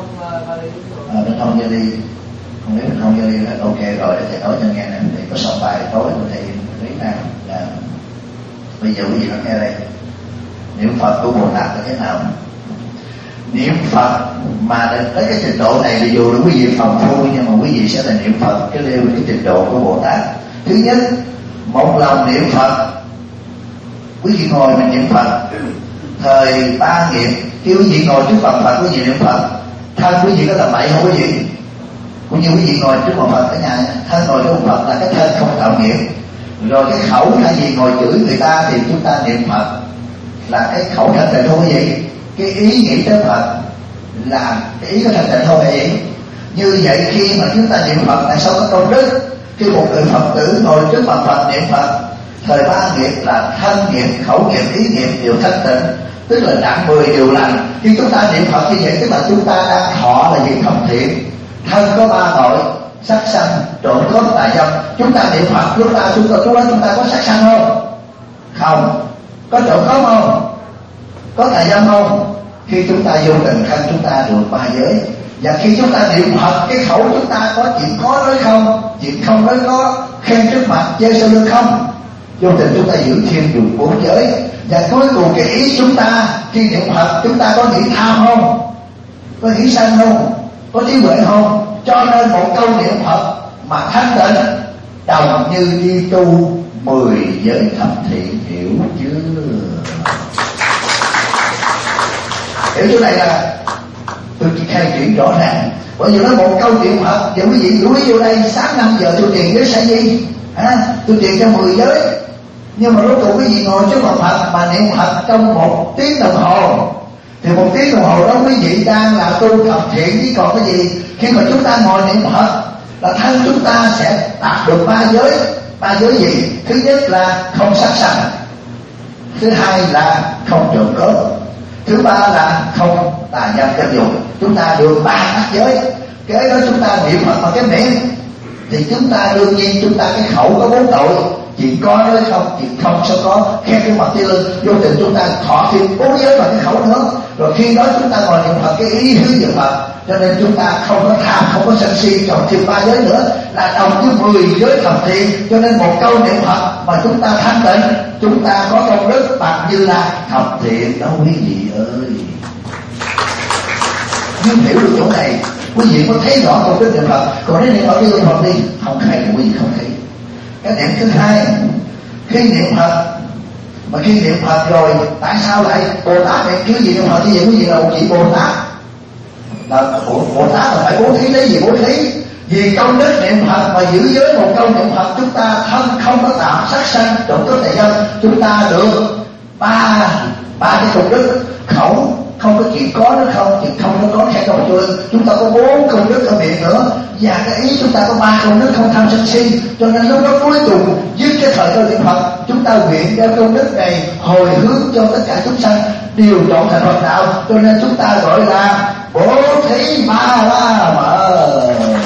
À, bên thông cho đi, con lấy bên thông cho đi là ok rồi, để thầy nói cho nghe nè. Thì có soạn bài tối của thầy lấy ra là bây giờ quý vị nghe đây, niệm Phật của Bồ Tát là thế nào? Niệm Phật mà tới cái trình độ này thì dù là quý vị phòng phu, nhưng mà quý vị sẽ là niệm Phật cái leo cái trình độ của Bồ Tát. Thứ nhất, một lòng niệm Phật. Quý vị ngồi mình niệm Phật thời ba nghiệp, khi quý vị ngồi trước mặt Phật quý vị niệm Phật, thân quý vị có làm bậy không quý vị? Cũng như quý vị ngồi trước mặt Phật ở nhà, thân ngồi trước mặt Phật là cái thân không tạo nghiệp. Rồi cái khẩu thay vì ngồi chửi người ta thì chúng ta niệm Phật là cái khẩu thanh tịnh không quý vị? Cái ý nghĩ tới Phật là cái ý có thanh tịnh không vậy? Như vậy khi mà chúng ta niệm Phật tại sao có công đức? Khi một người Phật tử ngồi trước mặt Phật niệm Phật, thời ba nghiệp là thân nghiệp, khẩu nghiệp, ý nghiệp đều thanh tịnh, tức là nặng mười điều lành. Khi chúng ta niệm Phật như vậy tức là chúng ta đang thọ là gì? Thọ thiện. Thân có ba tội: sát sanh, trộm cướp, tà dâm. Chúng ta niệm Phật chúng ta chúng ta chúng ta, chúng ta có sát sanh không? Không. Có trộm cướp không? Có tà dâm không? Khi chúng ta vô tình thân chúng ta được ba giới. Và khi chúng ta niệm Phật, cái khẩu chúng ta có chuyện có nói không, chuyện không nói có, khen trước mặt, chê sau lưng không. Vô tình chúng ta giữ thêm được bốn giới. Và cuối cùng cái ý chúng ta khi niệm Phật chúng ta có nghĩ tham không? Có nghĩ sân không? Có trí huệ không? Cho nên một câu niệm Phật mà thanh tịnh đồng như đi tu mười giới thập thiện. Hiểu chưa? Hiểu chỗ này là tôi chỉ khai triển rõ ràng. Bởi vì nói một câu niệm Phật, và quý vị gửi vô đây sáng năm giờ tôi truyền giới sẽ gì? À, tôi truyền cho mười giới. Nhưng mà lúc tụ quý vị ngồi trước mặt Phật mà niệm Phật trong một tiếng đồng hồ, thì một tiếng đồng hồ đó quý vị đang là tu thập thiện chứ còn cái gì. Khi mà chúng ta ngồi niệm Phật là thân chúng ta sẽ đạt được ba giới. Ba giới gì? Thứ nhất là không sát sanh. thứ hai là không trộm cướp, thứ ba là không tà dâm dâm dục. Chúng ta được ba ác giới. Kế đó chúng ta niệm Phật bằng cái miệng thì chúng ta đương nhiên chúng ta cái khẩu có bốn tội, chỉ có nói không, chỉ không sẽ có khen cái mặt tiêu lưng. Vô tình chúng ta thọ thêm bốn giới bằng cái khẩu nữa, rồi khi đó chúng ta ngồi niệm Phật cái ý hướng niệm Phật, cho nên chúng ta không có tham, không có sân si, chọn thêm ba giới nữa là đồng với mười giới thập thiện. Cho nên một câu niệm Phật mà chúng ta thanh tịnh, chúng ta có công đức bằng như là thập thiện đó quý vị ơi. Nhưng hiểu được chỗ này, quý vị có thấy rõ công đức niệm Phật. Còn nếu niệm Phật đi, niệm Phật đi không thấy, quý vị không thấy. Cái điểm thứ hai, khi niệm Phật mà khi niệm Phật rồi tại sao lại Bồ Tát niệm chứ gì niệm Phật như vậy? Quý vị là một vị Bồ Tát, là Bồ, Bồ Tát là phải bố thí, lấy gì bố thí? Vì công đức niệm Phật mà giữ giới một câu niệm Phật, chúng ta thân không có tạo sát sanh trộm cướp tà dâm, chúng ta được ba ba cái công đức. Khẩu không có chuyện có nó không, chuyện không nó có khen công chúa. Chúng ta có bốn công đức ở miệng nữa, và cái ý chúng ta có ba công đức không tham sân si. Cho nên lúc đó cuối cùng dưới cái thời câu niệm Phật, chúng ta nguyện đem công đức này hồi hướng cho tất cả chúng sanh đều chọn thành Phật đạo. Cho nên chúng ta gọi là bố thí ba la mật.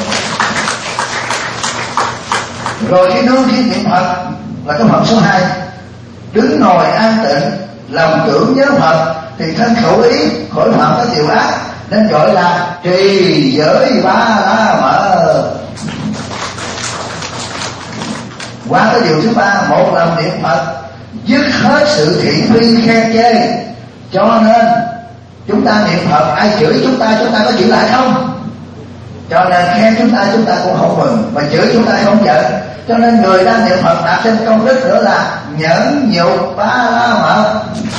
Rồi cái nương khi niệm Phật là cái phẩm số hai, đứng ngồi an tịnh, lòng tưởng nhớ Phật thì thân khẩu ý khỏi phạm các điều ác, nên gọi là trì giới ba la mật. Qua cái điều thứ ba, một lòng niệm Phật dứt hết sự thị phi khen chê. Cho nên chúng ta niệm Phật, ai chửi chúng ta chúng ta có chửi lại không? Cho nên khen chúng ta chúng ta cũng không mừng, mà chửi chúng ta không giận. Cho nên người đang niệm Phật đạt thêm công đức nữa là nhẫn nhục ba la mật.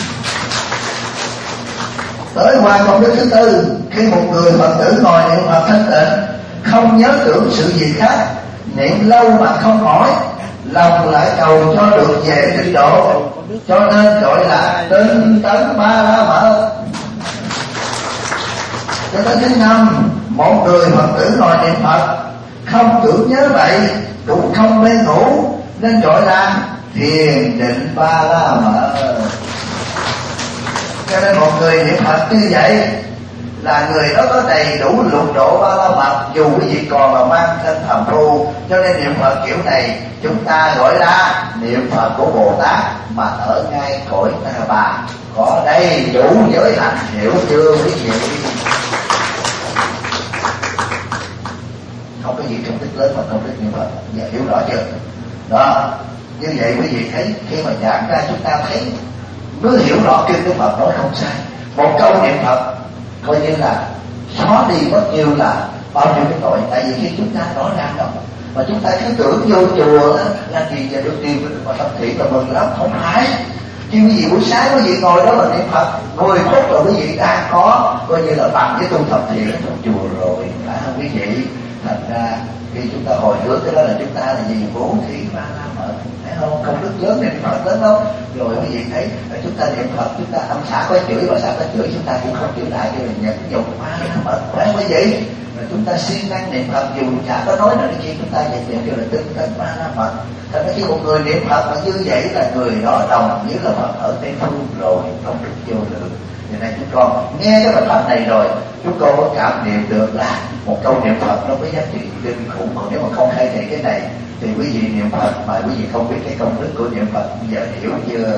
Tới qua công đức thứ tư, khi một người Phật tử ngồi niệm Phật thanh tịnh, không nhớ tưởng sự gì khác, niệm lâu mà không mỏi, lòng lại cầu cho được về tịnh độ, cho nên gọi là tinh tấn ba la mật. Cho đến thứ năm, một người Phật tử ngồi niệm Phật không tưởng nhớ vậy, cũng không mê ngủ, nên gọi là thiền định ba la mật. Cho nên một người niệm Phật như vậy là người đó có đầy đủ lục độ ba la mật, dù quý vị còn là mang thân phàm phu. Cho nên niệm Phật kiểu này chúng ta gọi là niệm Phật của Bồ Tát mà ở ngay cõi Ta Bà, có đầy đủ giới hạnh. Hiểu chưa quý vị? Không có gì công đức lớn mà công đức niệm Phật. Dạ, hiểu rõ chưa? Đó, như vậy quý vị thấy khi mà giảng ra chúng ta thấy mới hiểu rõ kinh Đức Phật nói không sai. Một câu niệm Phật coi như là xóa đi rất nhiều là bao nhiêu cái tội. Tại vì khi chúng ta nói ra đâu mà chúng ta cứ tưởng vô chùa là gì và được tiền mà tập thiện là mừng lắm, không phải. Khi quý vị buổi sáng quý vị ngồi đó là niệm Phật mười phút rồi quý vị đang có coi như là bằng cái tu tập thiện ở trong chùa rồi à, quý vị. Thành ra khi chúng ta hồi hướng cái đó là chúng ta là gì? Bố thí ba la mật, thấy không? Công đức lớn niệm Phật lớn đâu. Rồi quý vị thấy là chúng ta niệm Phật, chúng ta âm xả có chửi và xả có chửi, chúng ta cũng không chửi lại, cho mình nhận dùng ba la mật, phải không quý vị? Rồi chúng ta siêng năng niệm Phật, dù chả có nói nào kia chúng ta nhận nhận kêu là tinh tấn ba la mật. Thành ra khi một người niệm Phật mà như vậy là người đó đồng như là Phật ở Tây Phương rồi, không được vô lượng. Vì này chúng con nghe cái bài pháp này rồi, chúng con có cảm niệm được là một câu niệm Phật nó có giá trị kinh khủng. Còn nếu mà không khai thị cái này thì quý vị niệm Phật mà quý vị không biết cái công đức của niệm Phật, bây giờ hiểu chưa?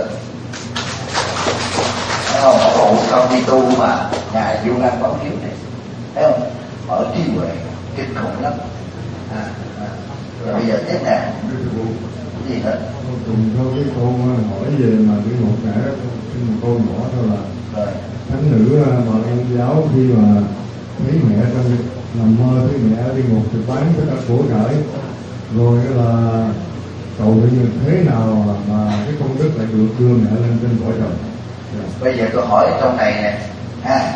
Thấy không? Ở bộ con đi tu mà ngài Du Lan Bảo Hiếu này, thấy không? Ở trí huệ kinh khủng lắm. À, à. Rồi bây giờ tiếp nè, cái gì hết? Cùng theo cái câu hỏi về mà cái một cái một câu nhỏ thôi là rồi. Thánh nữ bà Công giáo khi mà thấy mẹ trong nằm mơ thấy mẹ đi ngục thì bán tất cả của cải, rồi là cầu nguyện thế nào mà cái công đức lại được đưa mẹ lên trên cõi trời? Yeah. Bây giờ tôi hỏi trong này nè, ha,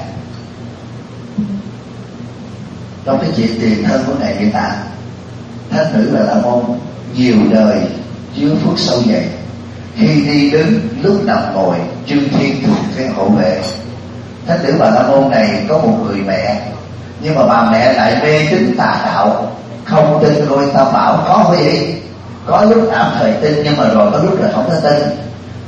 trong cái chuyện tiền thân của ngài Địa Tạng, thánh nữ Bà La Môn nhiều đời chứa phước sâu dày, khi đi đứng lúc nằm ngồi chư thiên thường xuyên hộ vệ. Thánh nữ Bà La Môn này có một người mẹ, nhưng mà bà mẹ lại mê tín tà đạo, không tin ngôi Tam Bảo. Có quý vị, có lúc tạm thời tin nhưng mà rồi có lúc là không có tin.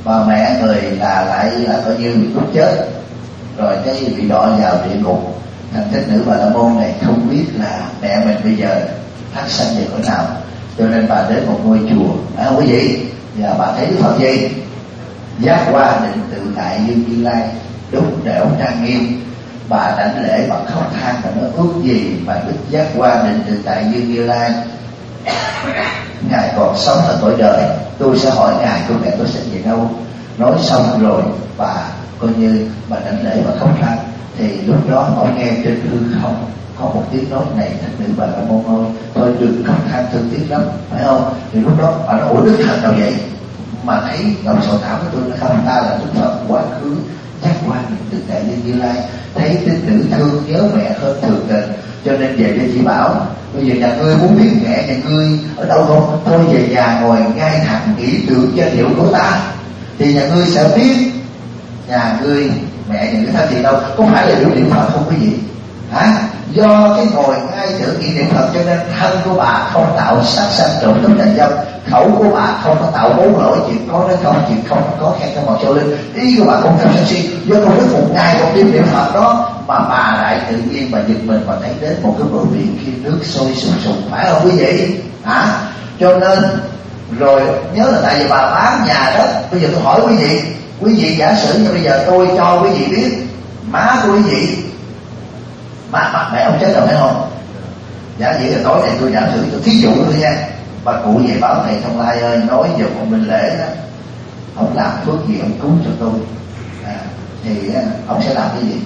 Và mẹ người là lại là coi như lúc chết rồi cái bị đọa vào địa ngục. Thằng thích nữ Bà La Môn này không biết là mẹ mình bây giờ thác sanh về cõi nào, cho nên bà đến một ngôi chùa, phải không quý vị? Và bà thấy Đức Phật gì? Giác Hoa Định Tự Tại Dương Như Lai, đúng đẽo trang nghiêm. Bà đảnh lễ, bà khóc than và nói ước gì mà Đức Giác Hoa Định Tự Tại Dương Như Lai Ngài còn sống ở cõi đời, tôi sẽ hỏi Ngài của mẹ tôi sẽ về đâu. Nói xong rồi bà coi như bà đảnh lễ và khóc than. Thì lúc đó ông nghe trên hư không có một tiếng nói này: thích nữ Bà La Môn ơi, thôi đừng khóc than thương tiếc lắm, phải không? Thì lúc đó bà nói ủa Đức Phật nào vậy mà thấy lòng sầu thảm của tôi? Nó không, ta là Đức Phật quá khứ Giác Hoa Định Tự Tại Dương Như Lai, thấy tín nữ thương nhớ mẹ hơn thường tình, cho nên về đây chỉ bảo bây giờ nhà ngươi muốn biết mẹ nhà ngươi ở đâu không? Thôi về nhà ngồi ngay thẳng nghĩ tưởng danh hiệu của ta thì nhà ngươi sẽ biết nhà ngươi mẹ nhà ngươi thân thì đâu. Có phải là điều niệm Phật không quý vị? Hả? Do cái ngồi ngay tưởng nghĩ niệm Phật cho nên thân của bà không tạo sát sanh trộm cướp giật dâm, khẩu của bà không có tạo bốn lỗi chuyện có đến không, chuyện không có khen trong một châu linh, ý của bà không tham sân si. Do công đức một ngày một đêm niệm Phật đó mà bà lại tự nhiên mà giật mình và thấy đến một cái bờ biển khi nước sôi sùng sùng, phải không quý vị? Hả? Cho nên rồi nhớ là tại vì bà bán nhà đất. Bây giờ tôi hỏi quý vị, quý vị giả sử như bây giờ tôi cho quý vị biết má của quý vị, má mặt mẹ ông chết rồi phải không? Giả sử là tối này tôi giả sử tôi thí dụ thôi nha. Bà cụ về bảo thầy Thông Lai ơi, nói về một Minh Lễ đó, ông làm phước gì ông cứu cho tôi, à, thì ông sẽ làm cái gì?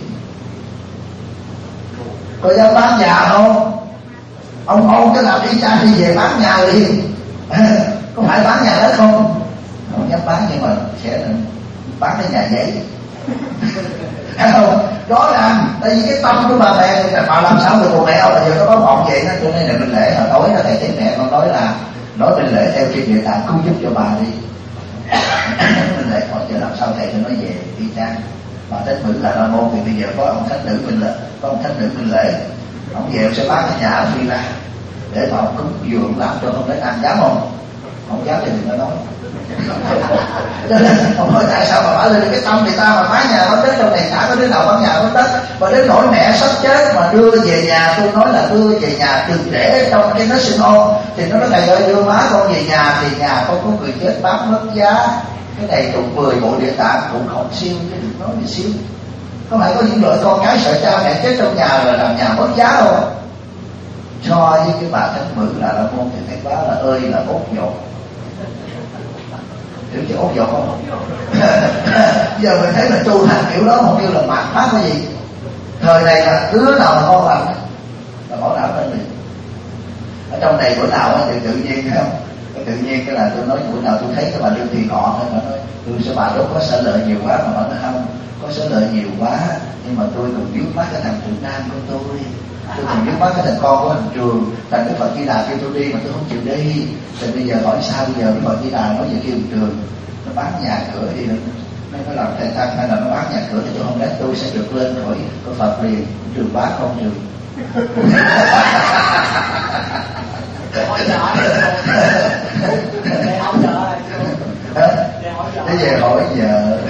Có dám bán nhà không? Ông ông cái làm đi cha đi về bán nhà liền. Có phải bán nhà đó không? Không dám bán, nhưng mà sẽ bán cái nhà giấy. Không, đó là tại vì cái tâm của bà mẹ, bà làm sao được một mẹ ông là giờ có bóng vậy đó. Cho nên là Minh Lễ hồi tối là thầy thấy mẹ con nói là nói Minh Lễ theo trên địa tạng cứu giúp cho bà đi. Minh Lễ hỏi giờ làm sao thầy cho nói về y chang. Bà thích nữ Bà La Môn thì bây giờ có ông thánh nữ Minh Lễ, có ông thánh nữ Minh Lễ, ông về ông sẽ bán cái nhà ở Phi La để mà ông cúng dường làm cho không đến ăn, dám không? Không dám thì đừng có nói. Cho nên ông hỏi tại sao mà bảo lên cái tâm người ta mà bán nhà bán đất trong này chả có đứa nào bán nhà bán đất, mà đến nỗi mẹ sắp chết mà đưa về nhà, tôi nói là đưa về nhà đừng để trong cái nó sinh ôn, thì nó nói thầy ơi đưa má con về nhà thì nhà con có người chết bán mất giá, cái này tụng mười bộ địa tạng cũng không siêu, chứ đừng nói gì siêu. Có phải có những loại con cái sợ cha mẹ chết trong nhà rồi làm nhà mất giá không? So với cái bà thánh nữ là La Môn thì thầy báo là ơi là ốt nhột. Hiểu chứ ốt nhột không? Giờ mình thấy là tu hành kiểu đó không kêu là mạt pháp cái gì. Thời này là đứa nào mà con làm là bảo đảm lên mình. Ở trong này bữa nào thì tự nhiên thấy không? Tự nhiên cái là tôi nói bữa nào tôi thấy cái bà Lương Thị Ngọ thôi mà nói tôi sẽ bà đó có sở lợi nhiều quá, mà bà nói không có sở lợi nhiều quá nhưng mà tôi còn biết mắt cái thằng Trường Nam của tôi, tôi còn biết mắt cái thằng con của thằng Trường, thằng Đức Phật Di Đà kêu tôi đi mà tôi không chịu đi. Thì bây giờ hỏi sao bây giờ Đức Phật Di Đà nói về kêu Trường nó bán nhà cửa đi nữa, nó có làm thầy tăng hay là nó bán nhà cửa thì tôi không đến, tôi sẽ được lên khỏi có Phật liền. Trường bán không Trường. Hỏi vợ để hỏi vợ để hỏi vợ thế về hỏi vợ.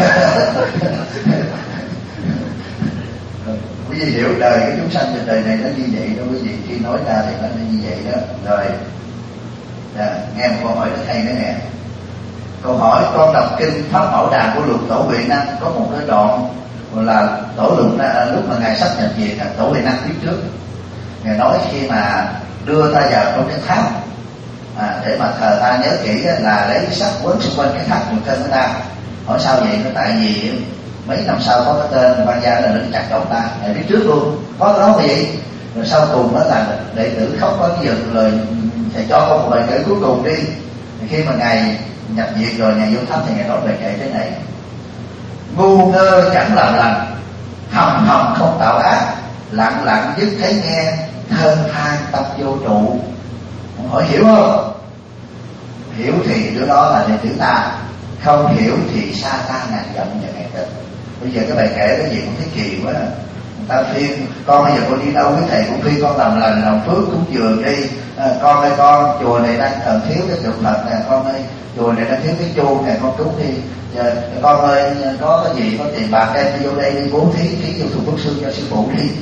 Quý vị hiểu đời cái chúng sanh trên đời này nó như vậy đó quý vị, khi nói ra thì nó như vậy đó. Rồi à, nghe một câu hỏi rất hay nữa nè. Câu hỏi con đọc kinh Pháp Bảo Đàn của Lục Tổ Huệ Năng có một cái đoạn là tổ Lục lúc mà ngài sắp nhập viện, Tổ Huệ Năng biết trước ngài nói khi mà đưa ta vào trong cái tháp à, để mà thờ ta, nhớ kỹ là lấy cái sắt quấn xung quanh cái tháp người thân của ta. Hỏi sao vậy? Nó tại vì mấy năm sau có cái tên Văn Gia là nó chặt đầu ta, thầy biết trước luôn có cái đó vậy. Rồi sau cùng đó là đệ tử khóc có cái dừng lời thầy cho con một bài kể cuối cùng đi. Thì khi mà ngài nhập viện rồi ngài vô tháp thì ngài nói bài kể thế này: ngu ngơ chẳng làm lành, hầm hầm không tạo ác, lặng lặng dứt thấy nghe, thân than tâm vô trụ. Ông hỏi hiểu không? Hiểu thì đứa đó là đệ tử ta, không hiểu thì sa ta ngàn dặm và ngàn tịch. Bây giờ cái bài kể cái gì cũng thấy kỳ quá. ta phiên con bây giờ con đi đâu, cái thầy cũng phiên con làm lành làm phước cúng dường đi. À, con ơi con chùa này đang cần thiếu cái tượng Phật nè, con ơi chùa này đang thiếu cái chuông nè, con cúng đi. Giờ, con ơi có cái gì có tiền bạc đem đi vô đây đi, bố thí thí vô thùng bức xương cho sư phụ đi.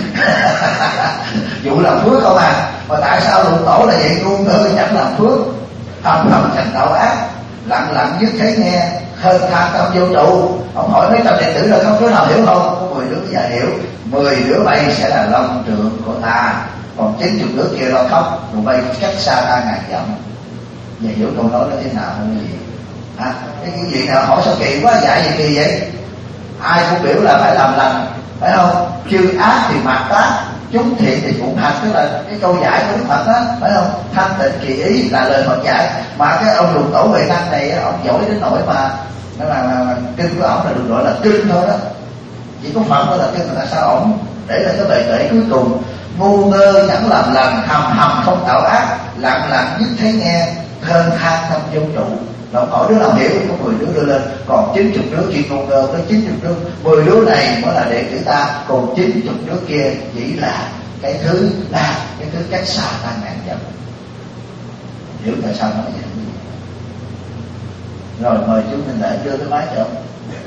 Vụ làm phước không à. Mà tại sao lục tổ là vậy? Ngu ngơ chẳng làm phước, thầm thầm chẳng tạo ác, lặng lặng nhất thấy nghe, hơn tha tâm vô trụ. Ông hỏi mấy trăm đệ tử rồi không đứa nào hiểu không? Có mười đứa già hiểu. Mười đứa bay sẽ là long trượng của ta, còn chín chục đứa kia lo khóc rồi bay cách xa ta ngàn dặm. Vậy hiểu câu nói đó thế nào không gì? À, cái gì nào hỏi sao kỳ quá, dạy gì kỳ vậy? Ai cũng biểu là phải làm lành, phải không? Chư ác thì mạt tác, chúng thiện thì cũng hành, tức là cái câu giải của Đức Phật đó, phải không? Thanh tịnh kỳ ý là lời Phật dạy. Mà cái ông lục tổ Huệ Năng này ông giỏi đến nỗi mà nó là, là, là kinh của ông là được gọi là kinh thôi đó, chỉ có Phật mới là kinh. Mà tại sao ông để lại cái bài kể cuối cùng: ngu ngơ chẳng làm lành, hầm hầm không tạo ác, lặng lặng nhất thấy nghe, hơn than tâm vô trụ. Nó hỏi đứa nào hiểu, có mười đứa đưa lên, còn chín chục đứa kia ngu ngơ với chín chục đứa, mười đứa này mới là đệ tử ta, còn chín chục đứa kia chỉ là cái thứ là cái thứ cách xa ta ngàn dặm. Hiểu tại sao nói vậy? Rồi mời chú Minh Đại đưa cái máy cho ông.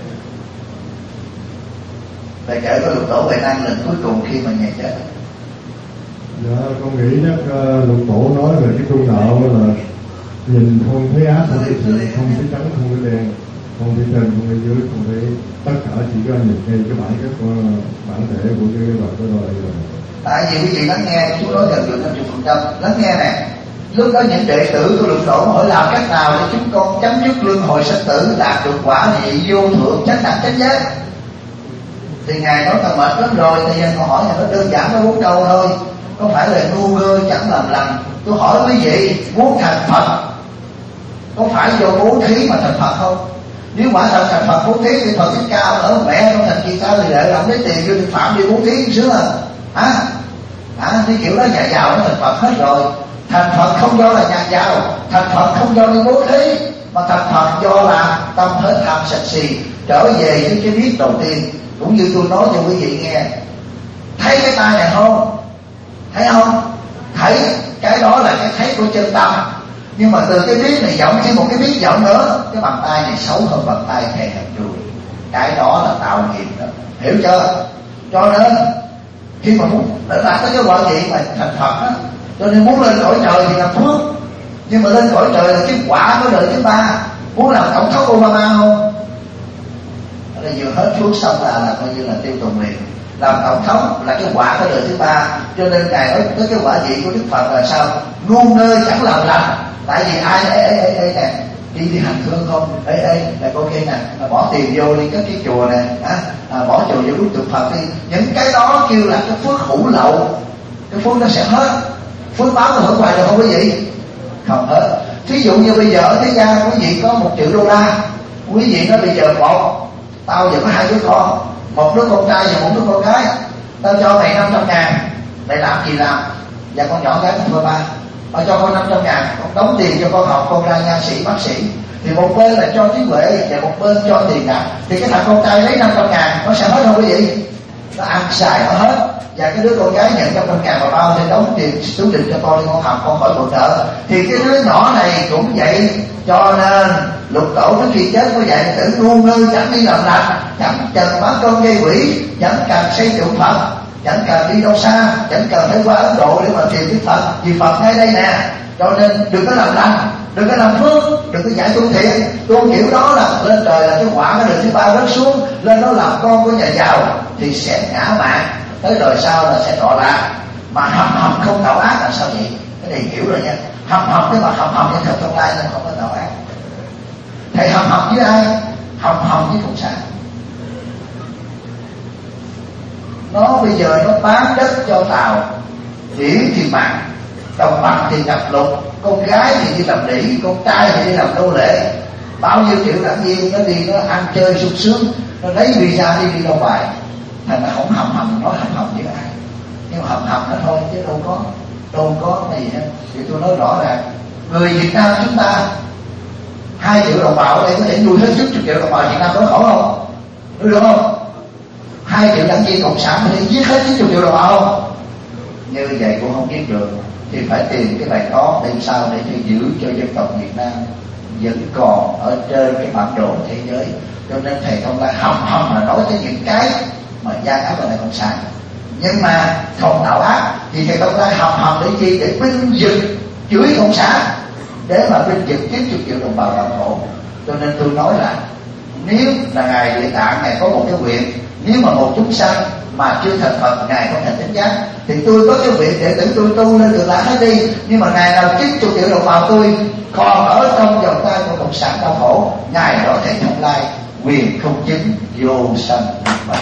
Thầy kể có lục tổ Huệ Năng lần cuối cùng khi mà nhà chết. Dạ con nghĩ chắc uh, lục tổ nói về cái tu đạo là nhìn không thấy ác, không thấy thiện, không thấy trắng, không thấy đen, không thấy trên, không thấy dưới, không thấy tất cả, chỉ có nhìn ngay cái bản chất của bản thể của cái vật cái đời rồi. Tại vì quý vị lắng nghe, chú nói gần gần năm mươi phần trăm lắng nghe nè. Lúc đó những đệ tử của lục tổ hỏi làm cách nào để chúng con chấm dứt luân hồi sinh tử, đạt được quả vị vô thượng chánh đẳng chánh giác. Thì ngài nói ta mệt lắm rồi, thì câu hỏi này nó đơn giản, nó bốn câu thôi. Có phải là ngu ngơ chẳng làm lành? Tôi hỏi quý vị, muốn thành Phật có phải do bố thí mà thành Phật không? Nếu quả thật thành Phật bố thí thì Phật Thích Ca ở mẹ trong thành Kỳ Ta thì để ông lấy tiền vô Đức Phạm đi bố thí sướng à? Hả? À, cái kiểu đó nhà giàu nó thành Phật hết rồi. Thành Phật không do là nhà giàu, thành Phật không do đi bố thí, mà thành Phật do là tâm hết tham sân si, trở về với cái biết đầu tiên. Cũng như tôi nói cho quý vị nghe, thấy cái tay này không? Thấy không? Thấy, cái đó là cái thấy của chân tâm. Nhưng mà từ cái biết này giọng thêm một cái biết giọng nữa, cái bàn tay này xấu hơn bàn tay thề hạt ruồi. Cái đó là tạo nghiệp đó, hiểu chưa? Cho nên khi mà muốn để đạt tới cái quả vị mà thành Phật á, cho nên muốn lên cõi trời thì làm phước. Nhưng mà lên cõi trời là cái quả của đời thứ ba. Muốn làm tổng thống Obama không? Đó là vừa hết phước xong là là coi như là tiêu tùng liền. Làm tổng thống là cái quả của đời thứ ba. Cho nên ngài nói tới cái quả vị của Đức Phật là sao? Ngu ngơ chẳng làm lành. Tại vì ai ê ê ê ê nè, đi đi hành hương không? Ê ê là cô kia nè, bỏ tiền vô đi các cái chùa nè, à, à, bỏ chùa vô đúc tượng Phật đi. Những cái đó kêu là cái phước hữu lậu. Cái phước nó sẽ hết. Phước báo nó hưởng hoài được không quý vị? Không hết. Thí dụ như bây giờ ở thế gian quý vị có một triệu đô la, quý vị nói bây giờ một, tao giờ có hai đứa con, một đứa con trai và một đứa con gái, tao cho mày năm trăm ngàn, mày làm gì làm? Và con nhỏ gái con ba, tao cho con năm trăm ngàn, con đóng tiền cho con học, con ra nha sĩ, bác sĩ. Thì một bên là cho trí huệ và một bên cho tiền bạc. Thì cái thằng con trai lấy năm trăm ngàn, nó sẽ hết không quý vị? Nó ăn xài nó hết. Và cái đứa con gái nhận trăm trăm ngàn vào bao thì đóng tiền túi định cho con đi con học, con khỏi bộ trợ. Thì cái đứa nhỏ này cũng vậy. Cho nên lục tổ trước khi chết có dạy tử ngu ngơ chẳng đi làm lành, chẳng cần bán con gây quỷ, chẳng cần xây dựng Phật, chẳng cần đi đâu xa, chẳng cần phải qua Ấn Độ để mà tìm Đức Phật, vì Phật ngay đây nè. Cho nên đừng có làm lành, đừng có làm phước, đừng có giải tu thiện. Tu kiểu đó là lên trời là cái quả cái đời thứ ba rớt xuống, lên đó làm con của nhà giàu thì sẽ ngã mạng, tới đời sau là sẽ đọa lạc. Mà hầm hầm không tạo ác là sao vậy? Cái này hiểu rồi nha. Hầm hầm thế mà hầm hầm với trong lai nên không có tạo ác. Thầy hầm hầm với ai? Hầm hầm với cộng sản. Nó bây giờ nó bán đất cho Tàu, biển thì mặn, đồng bằng thì ngập lụt, con gái thì đi làm đỉ, con trai thì đi làm nô lệ. Bao nhiêu triệu đảng viên nó đi nó ăn chơi sung sướng, nó lấy visa đi đi đâu ngoài. Thành nó không hầm hầm, nói hầm hầm với ai. Nhưng mà hầm hầm nó thôi chứ đâu có đâu có cái gì hết. Thì tôi nói rõ ràng, người Việt Nam chúng ta hai triệu đồng bào ở đây có thể nuôi hết chút chục triệu đồng bào Việt Nam có khổ không? Nuôi được không? hai triệu đảng viên cộng sản thì giết hết chín mươi triệu đồng bào không? Như vậy cũng không giết được, thì phải tìm cái bài toán làm sao để cho giữ cho dân tộc Việt Nam vẫn còn ở trên cái bản đồ thế giới. Cho nên thầy Công Lai hầm hầm là nói tới những cái mà gian ác là cộng sản, nhưng mà không tạo ác thì thầy Công Lai hầm hầm để chi? Để binh vực chửi cộng sản, để mà binh vực chín mươi triệu đồng bào làm khổ. Cho nên tôi nói là nếu là ngài Địa Tạng, ngài có một cái nguyện, nếu mà một chúng sanh mà chưa thành Phật, ngài không thành chánh giác, thì tôi có cái nguyện để tử tôi tu lên được lạc hết đi. Nhưng mà ngài nào chín mươi triệu đồng bào tôi còn ở trong vòng tay của cộng sản đau khổ, ngài đó thầy Công Lai quyền không chính vô sanh niết bàn.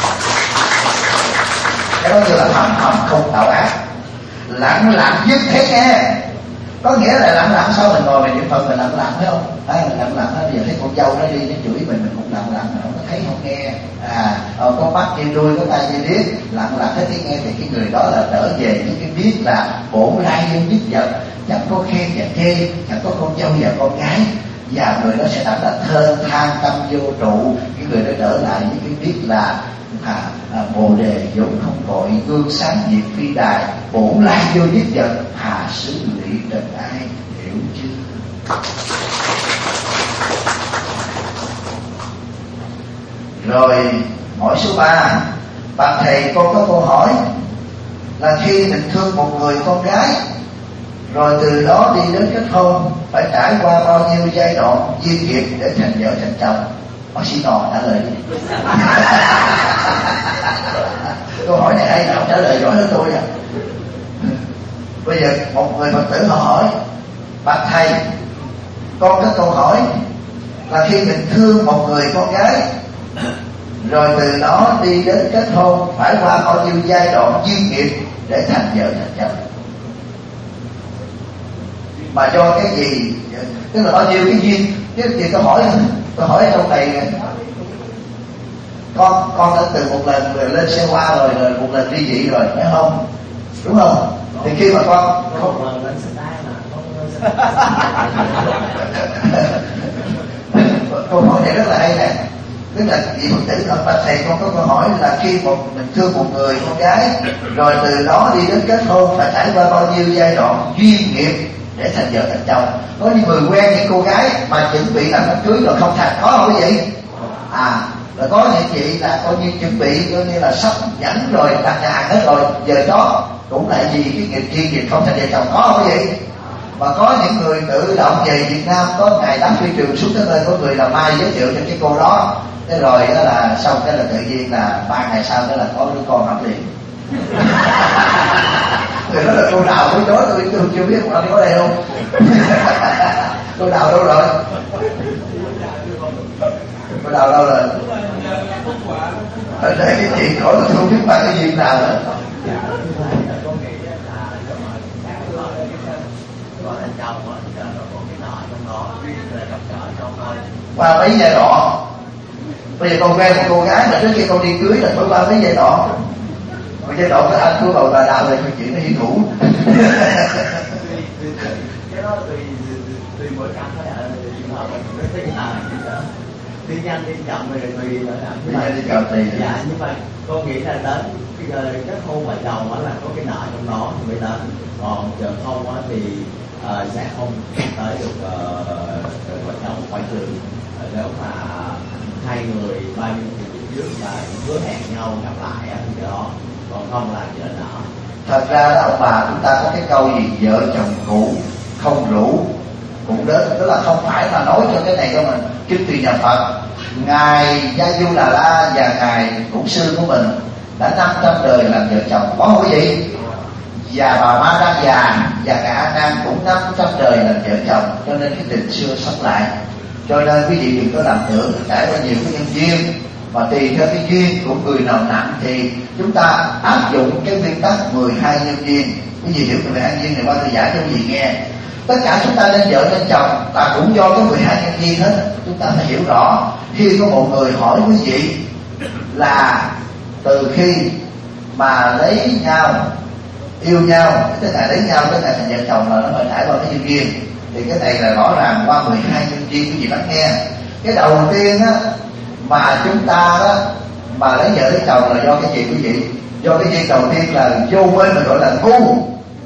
Cái đó như là hầm hầm không tạo ác, lặng lặng nhất thế nghe. Có nghĩa là lặng lặng sau mình ngồi mình niệm Phật mình lặng lặng phải không? À, mình lặng lặng bây giờ thấy con dâu nó đi nó chửi mình mình cũng lặng lặng, nó thấy không nghe. À, có mắt như đuôi có tai như điếc, lặng lặng hết tiếng nghe, thì cái người đó là trở về những cái biết là bổn lai nhân nhất vật, chẳng có khen và chê, chẳng có con dâu và con gái, và người đó sẽ đặt là thơ than tâm vô trụ. Cái người đó trở lại với cái biết là à, à, bồ đề vốn không cội, gương sáng diệt phi đài, bổn lai vô nhất vật, hà xứ lụy trần ai, hiểu chưa? Rồi hỏi số ba, bạch thầy con có câu hỏi là khi mình thương một người con gái rồi từ đó đi đến kết hôn, phải trải qua bao nhiêu giai đoạn duyên nghiệp để thành vợ thành chồng? Bác sĩ Nò trả lời đi. Câu hỏi này ai nào trả lời giỏi hơn tôi à? Bây giờ một người Phật tử họ hỏi, bạch thầy con có câu hỏi là khi mình thương một người con gái rồi từ đó đi đến kết hôn, phải qua bao nhiêu giai đoạn duyên nghiệp để thành vợ thành chồng? Mà do cái gì? Tức là bao nhiêu cái duyên? Cái gì tôi hỏi, tôi hỏi trong này, con con đã từ một lần rồi lên xe hoa rồi, rồi một lần ly dị rồi, phải không? Đúng không? Thì khi mà con không lần lên xe tay mà không câu hỏi này rất là hay nè. Tức là vị Phật tử thật bạch thầy con có câu hỏi là khi một mình thương một người con gái rồi từ đó đi đến kết hôn, phải trải qua bao nhiêu giai đoạn duyên nghiệp để thành vợ thành chồng? Có những người quen những cô gái mà chuẩn bị làm đám cưới rồi không thành, có không quý vị? À, rồi có những chị là coi như chuẩn bị coi như là sắp dẫn rồi, đặt nhà hàng hết rồi, giờ đó cũng lại vì cái nghiệp duyên nghiệp không thành vợ chồng, có không quý vị? Và có những người tự động về Việt Nam, có ngày đám phi trường xuống tới nơi, có người là mai giới thiệu cho cái cô đó, thế rồi đó là xong cái là tự nhiên là ba ngày sau đó là có đứa con học liền. Người đó là cô nào với đó tôi, tôi chưa biết mà có đây không? Cô nào đâu rồi? Cô nào đâu rồi? Ở đây cái chuyện hỏi tôi không biết bạn cái duyên nào nữa. Qua mấy giai đoạn. Bây giờ con quen một cô gái mà trước khi con đi cưới là phải qua mấy giai đoạn. Một giai đoạn cái anh thua đầu bà đào thì chuyện nó hiển thủ. Cái đó tùy tùy mỗi cặp thôi ạ. Đi nhanh đi chậm rồi tùy nữa ạ. Đi nhanh đi chậm tùy. Dạ, nhưng mà con nghĩ là đến cái hôn vợ chồng đó là có cái nợ trong đó thì mới đến. Còn chờ không á thì uh, sẽ không tới được uh, vợ chồng quay trường. Nếu mà hai người bao nhiêu thì trước là hứa hẹn nhau gặp lại á thì đó, còn không là vợ nợ. Thật ra là ông bà chúng ta có cái câu gì vợ chồng cũ không rủ cũng đến, tức là không phải là nói cho cái này cho mình. Chính tùy nhà Phật, ngài Gia Du Đà La và ngài Cổn Sư của mình đã năm trăm đời làm vợ chồng, có không quý vị? Và bà Ma Đăng Già và ngài A Nan cũng năm trăm đời làm vợ chồng, cho nên cái tình xưa sống lại. Cho nên quý vị đừng có làm tưởng trải qua nhiều cái nhân duyên, mà tùy theo cái duyên của người nào nặng thì chúng ta áp dụng cái nguyên tắc mười hai nhân duyên. Quý vị hiểu mười hai nhân duyên này qua tôi giải cho quý vị nghe. Tất cả chúng ta lên vợ lên chồng là cũng do cái mười hai nhân duyên hết. Chúng ta phải hiểu rõ. Khi có một người hỏi quý vị là từ khi mà lấy nhau, yêu nhau, tức là lấy nhau tới ngày thành vợ chồng là nó phải trải qua cái nhân duyên, thì cái này là rõ ràng qua mười hai nhân duyên. Quý vị lắng nghe. Cái đầu tiên á mà chúng ta đó mà lấy vợ lấy chồng là do cái gì quý vị? Do cái duyên đầu tiên là vô minh, mình gọi là ngu.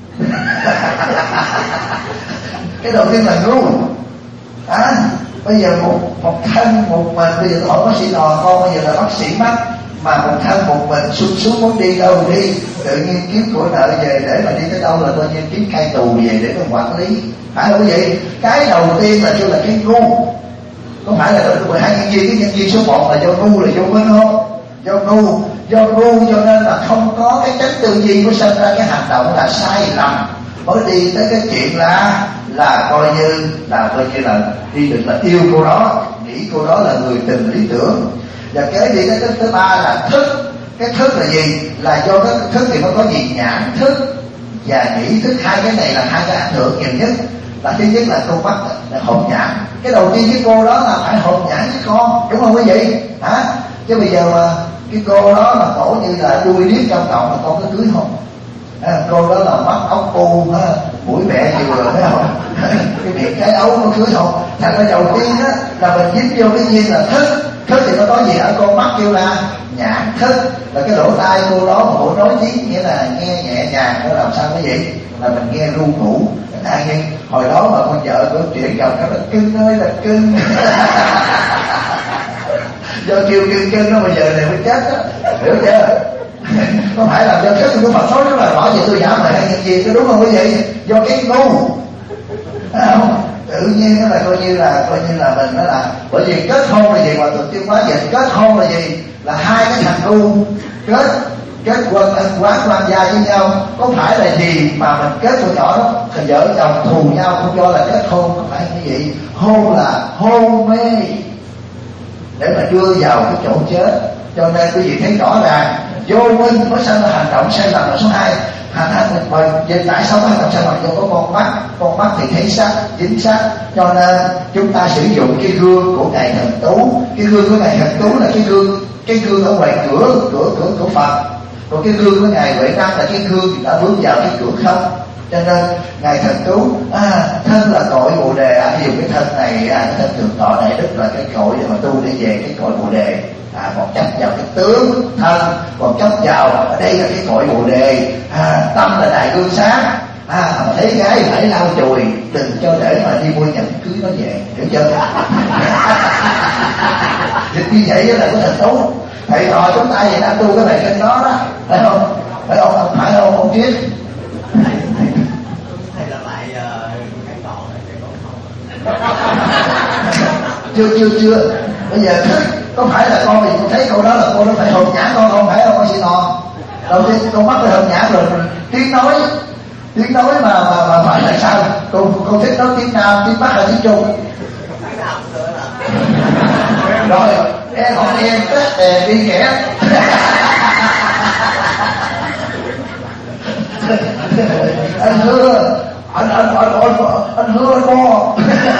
Cái đầu tiên là ngu. À, bây giờ một một thân một mình, bây giờ tôi hỏi bác sĩ Nò, con bây giờ là bác sĩ mắt, mà một thân một mình xuống xuống muốn đi đâu đi, tự nhiên kiếm của nợ về để mà đi tới đâu là coi như kiếm cây tù về để mà quản lý, phải không quý vị? Cái đầu tiên là kêu là cái ngu. Có phải là mười hai nhân viên, cái nhân viên số một là do ngu là vô minh không? Do ngu, do ngu cho nên là không có cái chánh tư duy của sinh ra cái hành động là sai lầm, mới đi tới cái chuyện là là coi như là coi như là đi được là yêu cô đó, nghĩ cô đó là người tình lý tưởng. Và kế đi tới thứ ba là thức. Cái thức là gì? Là do cái thức thì nó có gì? Nhãn thức và nhĩ thức. Hai cái này là hai cái ảnh hưởng nhiều nhất. Là thứ nhất là con mắt là hồn nhãn. Cái đầu tiên với cô đó là phải hồn nhãn với con, đúng không quý vị? Hả? Chứ bây giờ mà cái cô đó là cổ như là đuôi điếc trong cộng là con có cưới không? À, cô đó là mắt ốc bu, mũi mẹ nhiều rồi thấy không? Cái miệng cái ấu nó cưới không? Thành ra đầu tiên á là mình dính vô cái duyên là thức. Thức thì nó có gì ở con mắt kêu là nhãn thức. Là cái lỗ tai cô đó mà cổ nói tiếng nghĩa là nghe nhẹ nhàng, nó làm sao cái gì? Là mình nghe ru ngủ. Ai nghe hồi đó mà con vợ có chuyện gặp nó là cưng ơi là cưng. Do kêu cưng cưng nó bây giờ này mới chết á, hiểu chưa? Không phải là do cái của Phật nói rất là rõ về tôi giả mời hay nhân viên, có đúng không quý vị? Do cái ngu, không? Tự nhiên nó là coi như là coi như là mình đó là bởi vì kết hôn là gì mà tự tiên hóa vậy? Kết hôn là gì? Là hai cái thằng ngu kết kết quân quán quan gia với nhau. Có phải là gì mà mình kết con nhỏ đó thì vợ chồng thù nhau không cho là kết hôn? Không phải như vậy. Hôn là hôn mê để mà đưa vào cái chỗ chết. Cho nên quý vị thấy rõ ràng vô minh mới sinh ra hành động sai lầm là số hai. Hành hành mình mời về tại sao hành động sai lầm? Do có con mắt, con mắt thì thấy sắc, dính sắc. Cho nên chúng ta sử dụng cái gương của ngài Thần Tú. Cái gương của ngài Thần Tú là cái gương cái gương ở ngoài cửa cửa cửa cửa Phật. Còn cái gương của ngài Huệ Năng là cái gương đã bước vào cái cửa không. Cho nên ngài Thần Tú à, thân là cội bồ đề, à, dùng cái thân này à, cái thân thường thọ này tức là cái cội để mà tu để về cái cội bồ đề. À, còn chấp vào cái tướng thân, còn chấp vào ở đây là cái cội bồ đề. À, tâm là đại gương sáng. À, thấy gái phải lau chùi, đừng cho để mà đi mua nhẫn cưới nó về, hiểu chưa? Dịch như vậy là có Thần Tú. Thầy trò chúng ta vậy đã tu cái bài kinh đó đó, phải không? Phải không? Phải không ông Triết? Thầy là lại cái còn cái còn không? Chưa chưa chưa. Bây giờ thích có phải là con mình thấy câu đó là cô nó phải hồn nhãn con không? Phải không con xin non? Đầu tiên con mắt phải hồn nhãn rồi. Tiếng nói tiếng nói mà mà mà phải là sao? Cô cô thích nói tiếng Nam, tiếng Bắc hay tiếng Trung? Rồi em hỏi em tết đè đi ghẻ. Anh hứa anh anh anh anh anh hứa anh bo.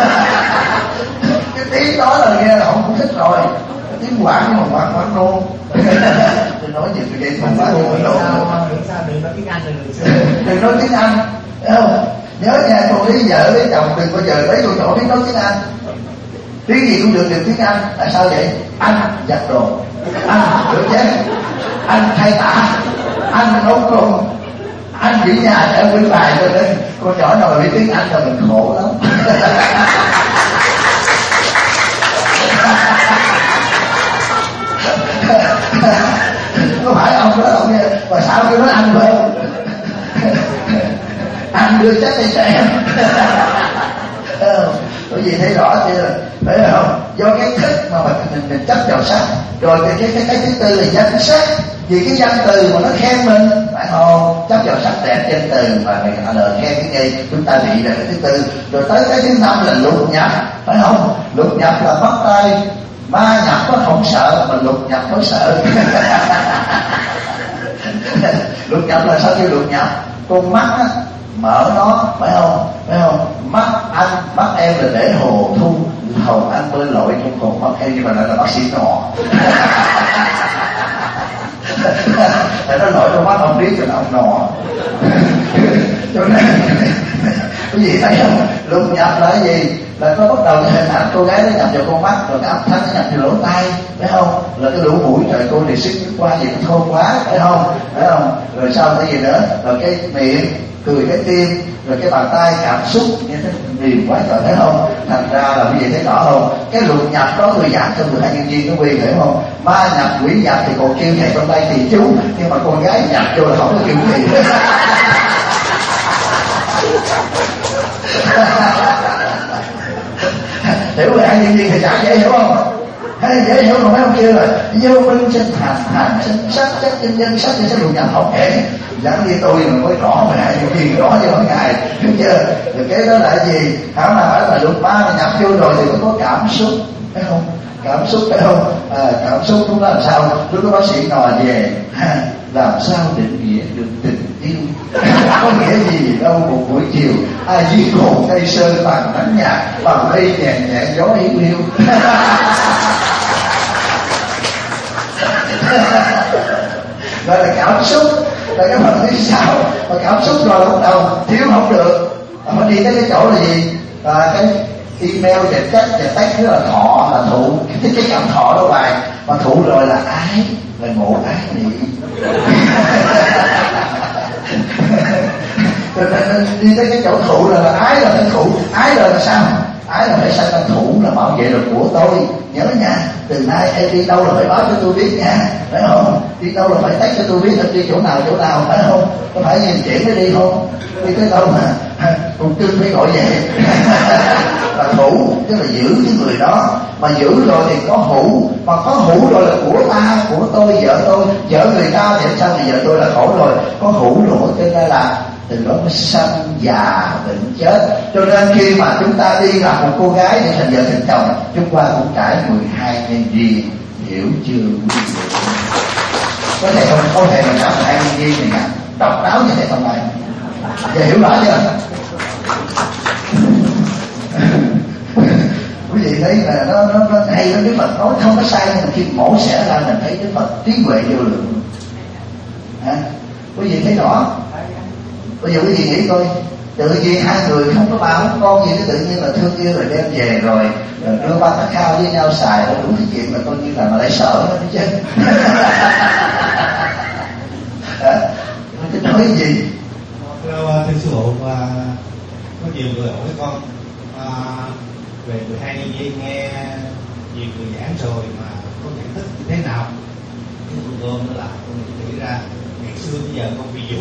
Cái tiếng đó là nghe là không cũng thích rồi. Tiếng Quảng nhưng mà Quảng Quảng nôn. Tôi nói gì tôi vậy không phải Quảng nôn. Sao đừng nói tiếng Anh rồi đừng xưa. Đừng nói tiếng Anh. Không? Nhớ nha, con lấy vợ lấy chồng đừng bao giờ lấy con nhỏ biết nói tiếng Anh. Tiếng gì cũng được, được tiếng Anh. Tại sao vậy? Anh giặt đồ, anh rửa chén, anh thay tả, anh nấu cơm, anh giữ nhà để bên bài cho nên con nhỏ nào biết tiếng Anh là mình khổ lắm. Có phải ông đó ông nghe mà sao kêu nói anh phải không? Anh đưa chắc tay trẻ. Bởi vì thấy rõ chưa, phải không? Do cái thích mà mình, mình, mình chấp vào sắc. Rồi cái cái cái, cái thứ tư là danh sắc. Vì cái danh từ mà nó khen mình, phải không? Chấp vào sắc đẹp danh từ mà người ta lời khen cái gì chúng ta bị là cái thứ tư. Rồi tới cái thứ năm là lục nhập, phải không? Lục nhập là bắt tay. Ma nhập nó không sợ mà lục nhập mới sợ. Lục nhập là sao kêu lục nhập? Con mắt á, mở nó, phải không? Phải không? Mắt anh, mắt em là để hồ thu, hầu anh bơi lội trong hồ mắt em, nhưng mà lại là bác sĩ nọ. Tại nó lội trong mắt ông biết cho là ông nọ. Cho nên Quý vị thấy không? Lục nhập là cái gì? Là có bắt đầu cái hình ảnh cô gái nó nhập vào con mắt, rồi cái âm thanh nó nhập vào lỗ tai, phải không? Là cái lỗ mũi, trời cô này sức nước qua gì nó thô quá, phải không? Phải không? Rồi sau cái gì nữa? Rồi cái miệng, cười cái tim, rồi cái bàn tay cảm xúc như thế niềm quá trời, thấy không? Thành ra là quý vị thấy rõ không? Cái lục nhập đó người giảng cho người hai nhân viên nó quyền, hiểu không? Ma nhập quỷ nhập thì còn kêu thầy trong tay thì chú, nhưng mà con gái nhập vô là không có kêu gì. Hiểu người hai nhân viên thì chả dễ hiểu không? Hay dễ hiểu mà mấy ông kia là vô minh sinh thành, thành sinh sắc, sắc sinh nhân, sắc sinh lục nhập không thể. Giảng viên tôi mà mới rõ mà hai nhân viên rõ cho mỗi ngày, đúng chưa? Rồi cái đó là gì? Hảo nào phải là lục ba nhập vô rồi thì nó có cảm xúc, phải không? Cảm xúc, phải không? À, cảm xúc lúc đó làm sao? Lúc đó bác sĩ nói về làm sao định nghĩa được tình yêu. Có nghĩa gì đâu một buổi chiều ai giết hồn cây sơn bằng nắng nhạc, bằng mây nhẹ nhẹ gió hiu hiu. Gọi là cảm xúc, là cái phần thứ sau. Mà cảm xúc rồi bắt đầu thiếu không được, mà phải đi tới cái chỗ là gì? Là cái email và chat và text đó là thọ, là thụ, cái cái cảm thọ đó bài. Mà thụ rồi là ái, là ngộ ái niệm. Đi tới cái chỗ thụ là, là ái là cái thụ, ái rồi là sao? Ái là phải sanh ra thủ, là bảo vệ được của tôi. Nhớ nha, từ nay em đi đâu là phải báo cho tôi biết nha, phải không? Đi đâu là phải tách cho tôi biết em đi chỗ nào chỗ nào, phải không? Có phải nhìn chuyện mới đi không? Đi tới đâu mà cục cưng phải gọi về. Là thủ, tức là giữ cái người đó. Mà giữ rồi thì có hữu, mà có hữu rồi là của ta, của tôi, vợ tôi. Vợ người ta thì sao thì vợ tôi là khổ rồi. Có hữu rồi, cho nên là từ đó mới sanh già bệnh chết. Cho nên khi mà chúng ta đi gặp một cô gái để thành vợ thành chồng, chúng ta cũng trải mười hai nhân duyên, hiểu chưa quý vị? Có thể không có thể mình gặp hai nhân duyên này nè, độc đáo như thế không này, giờ hiểu rõ chưa? Quý vị thấy là nó nó nó hay, nó Đức Phật nói không có sai, nhưng mà khi mổ xẻ ra mình thấy Đức Phật trí huệ vô lượng. Hả? Quý vị thấy rõ? Bây giờ quý vị nghĩ coi, tự nhiên hai người không có ba không con gì, tự nhiên là thương yêu rồi đem về rồi, rồi đưa ba tát khao với nhau xài, rồi đúng cái chuyện là coi như là mà lại sợ nó chứ. Cái nói cái gì? Thưa sư phụ, có nhiều người hỏi con à, về mười hai nhân duyên, nghe nhiều người giảng rồi mà có nhận thức như thế nào? Cái con gom nó là con nghĩ ra ngày xưa bây giờ con ví dụ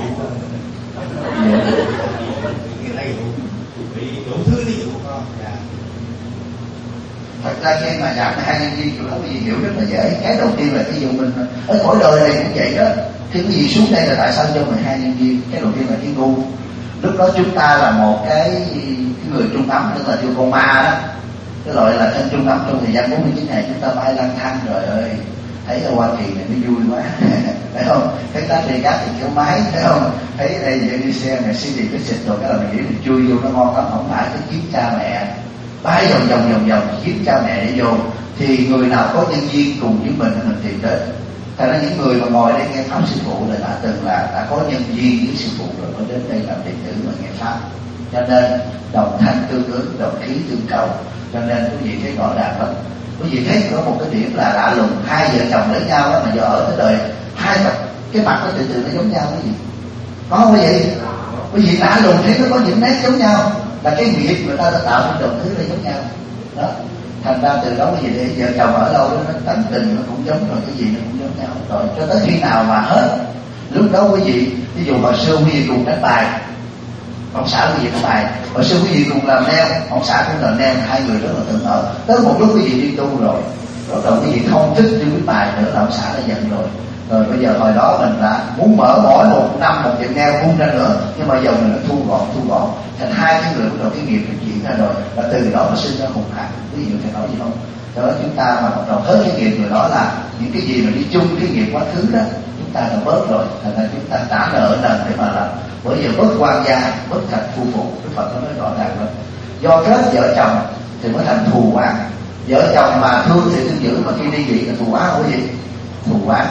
cái đây bị đủ thứ ví dụ con. Dạ. Thật ra khi mà giảng hai nhân viên chúng ta quý vị hiểu rất là dễ. Cái đầu tiên là ví dụ mình ở cõi đời này cũng vậy đó. Khi quý vị xuống đây là tại sao cho mười hai nhân viên? Cái đầu tiên là cái ngu. Lúc đó chúng ta là một cái, cái người trung ấm, tức là kêu con ma đó. Cái loại là thân trung ấm trong thời gian bốn mươi chín ngày chúng ta bay lang thang, rồi ơi thấy ở Hoa Kỳ này nó vui quá. Phải không? Thấy Las Vegas thì kéo máy, phải không? Thấy đây giờ đi xe này xí đi cái xịt rồi cái là mình nghĩ mình chui vô nó ngon lắm, không phải cái kiếm cha mẹ bay vòng vòng vòng vòng kiếm cha mẹ để vô. Thì người nào có nhân duyên cùng với mình mình tìm đến. Thật ra những người mà ngồi đây nghe pháp sư phụ là đã từng là đã có nhân duyên với sư phụ rồi mới đến đây làm đệ tử mà nghe pháp. Cho nên đồng thanh tương ứng, đồng khí tương cầu. Cho nên quý vị thấy rõ ràng lắm. Quý vị thấy có một cái điểm là lạ lùng, hai vợ chồng lấy nhau đó mà giờ ở cái đời hai mặt cái mặt nó tự tự nó giống nhau cái gì? Có không quý vị? Quý vị lạ lùng thấy nó có những nét giống nhau, là cái nghiệp người ta đã tạo ra đồng thứ là giống nhau. Đó. Thành ra từ đó quý vị để vợ chồng ở đâu đó nó tánh tình nó cũng giống, rồi cái gì nó cũng giống nhau. Rồi cho tới khi nào mà hết, lúc đó quý vị ví dụ hồi xưa quý vị cùng đánh bài, ông xã quý vị đánh bài, hồi xưa quý vị cùng làm neo, ông xã cũng làm neo, hai người rất là tương hợp. Tới một lúc quý vị đi tu rồi, rồi đầu quý vị không thích đi viết bài nữa là ông xã đã giận rồi. Rồi bây giờ hồi đó mình đã muốn mở mỗi một năm một tiệm neo buông ra nữa, nhưng mà giờ mình đã thu gọn thu gọn thành hai cái người bắt đầu cái nghiệp được chuyển ra rồi, và từ đó nó sinh ra khủng hoảng. Ví dụ phải nói gì không? Cho đó chúng ta mà bắt đầu hết cái nghiệp rồi, đó là những cái gì mà đi chung cái nghiệp quá khứ đó chúng ta đã bớt rồi, thành ra chúng ta trả nợ nần để mà làm. Bởi vì bớt quan gia, bớt thành phu phụ, Đức Phật nó nói rõ ràng lắm. Do kết vợ chồng thì mới thành thù oán. Vợ chồng mà thương thì thương giữ, mà khi đi dị là thù oán. Của gì? Thù oán.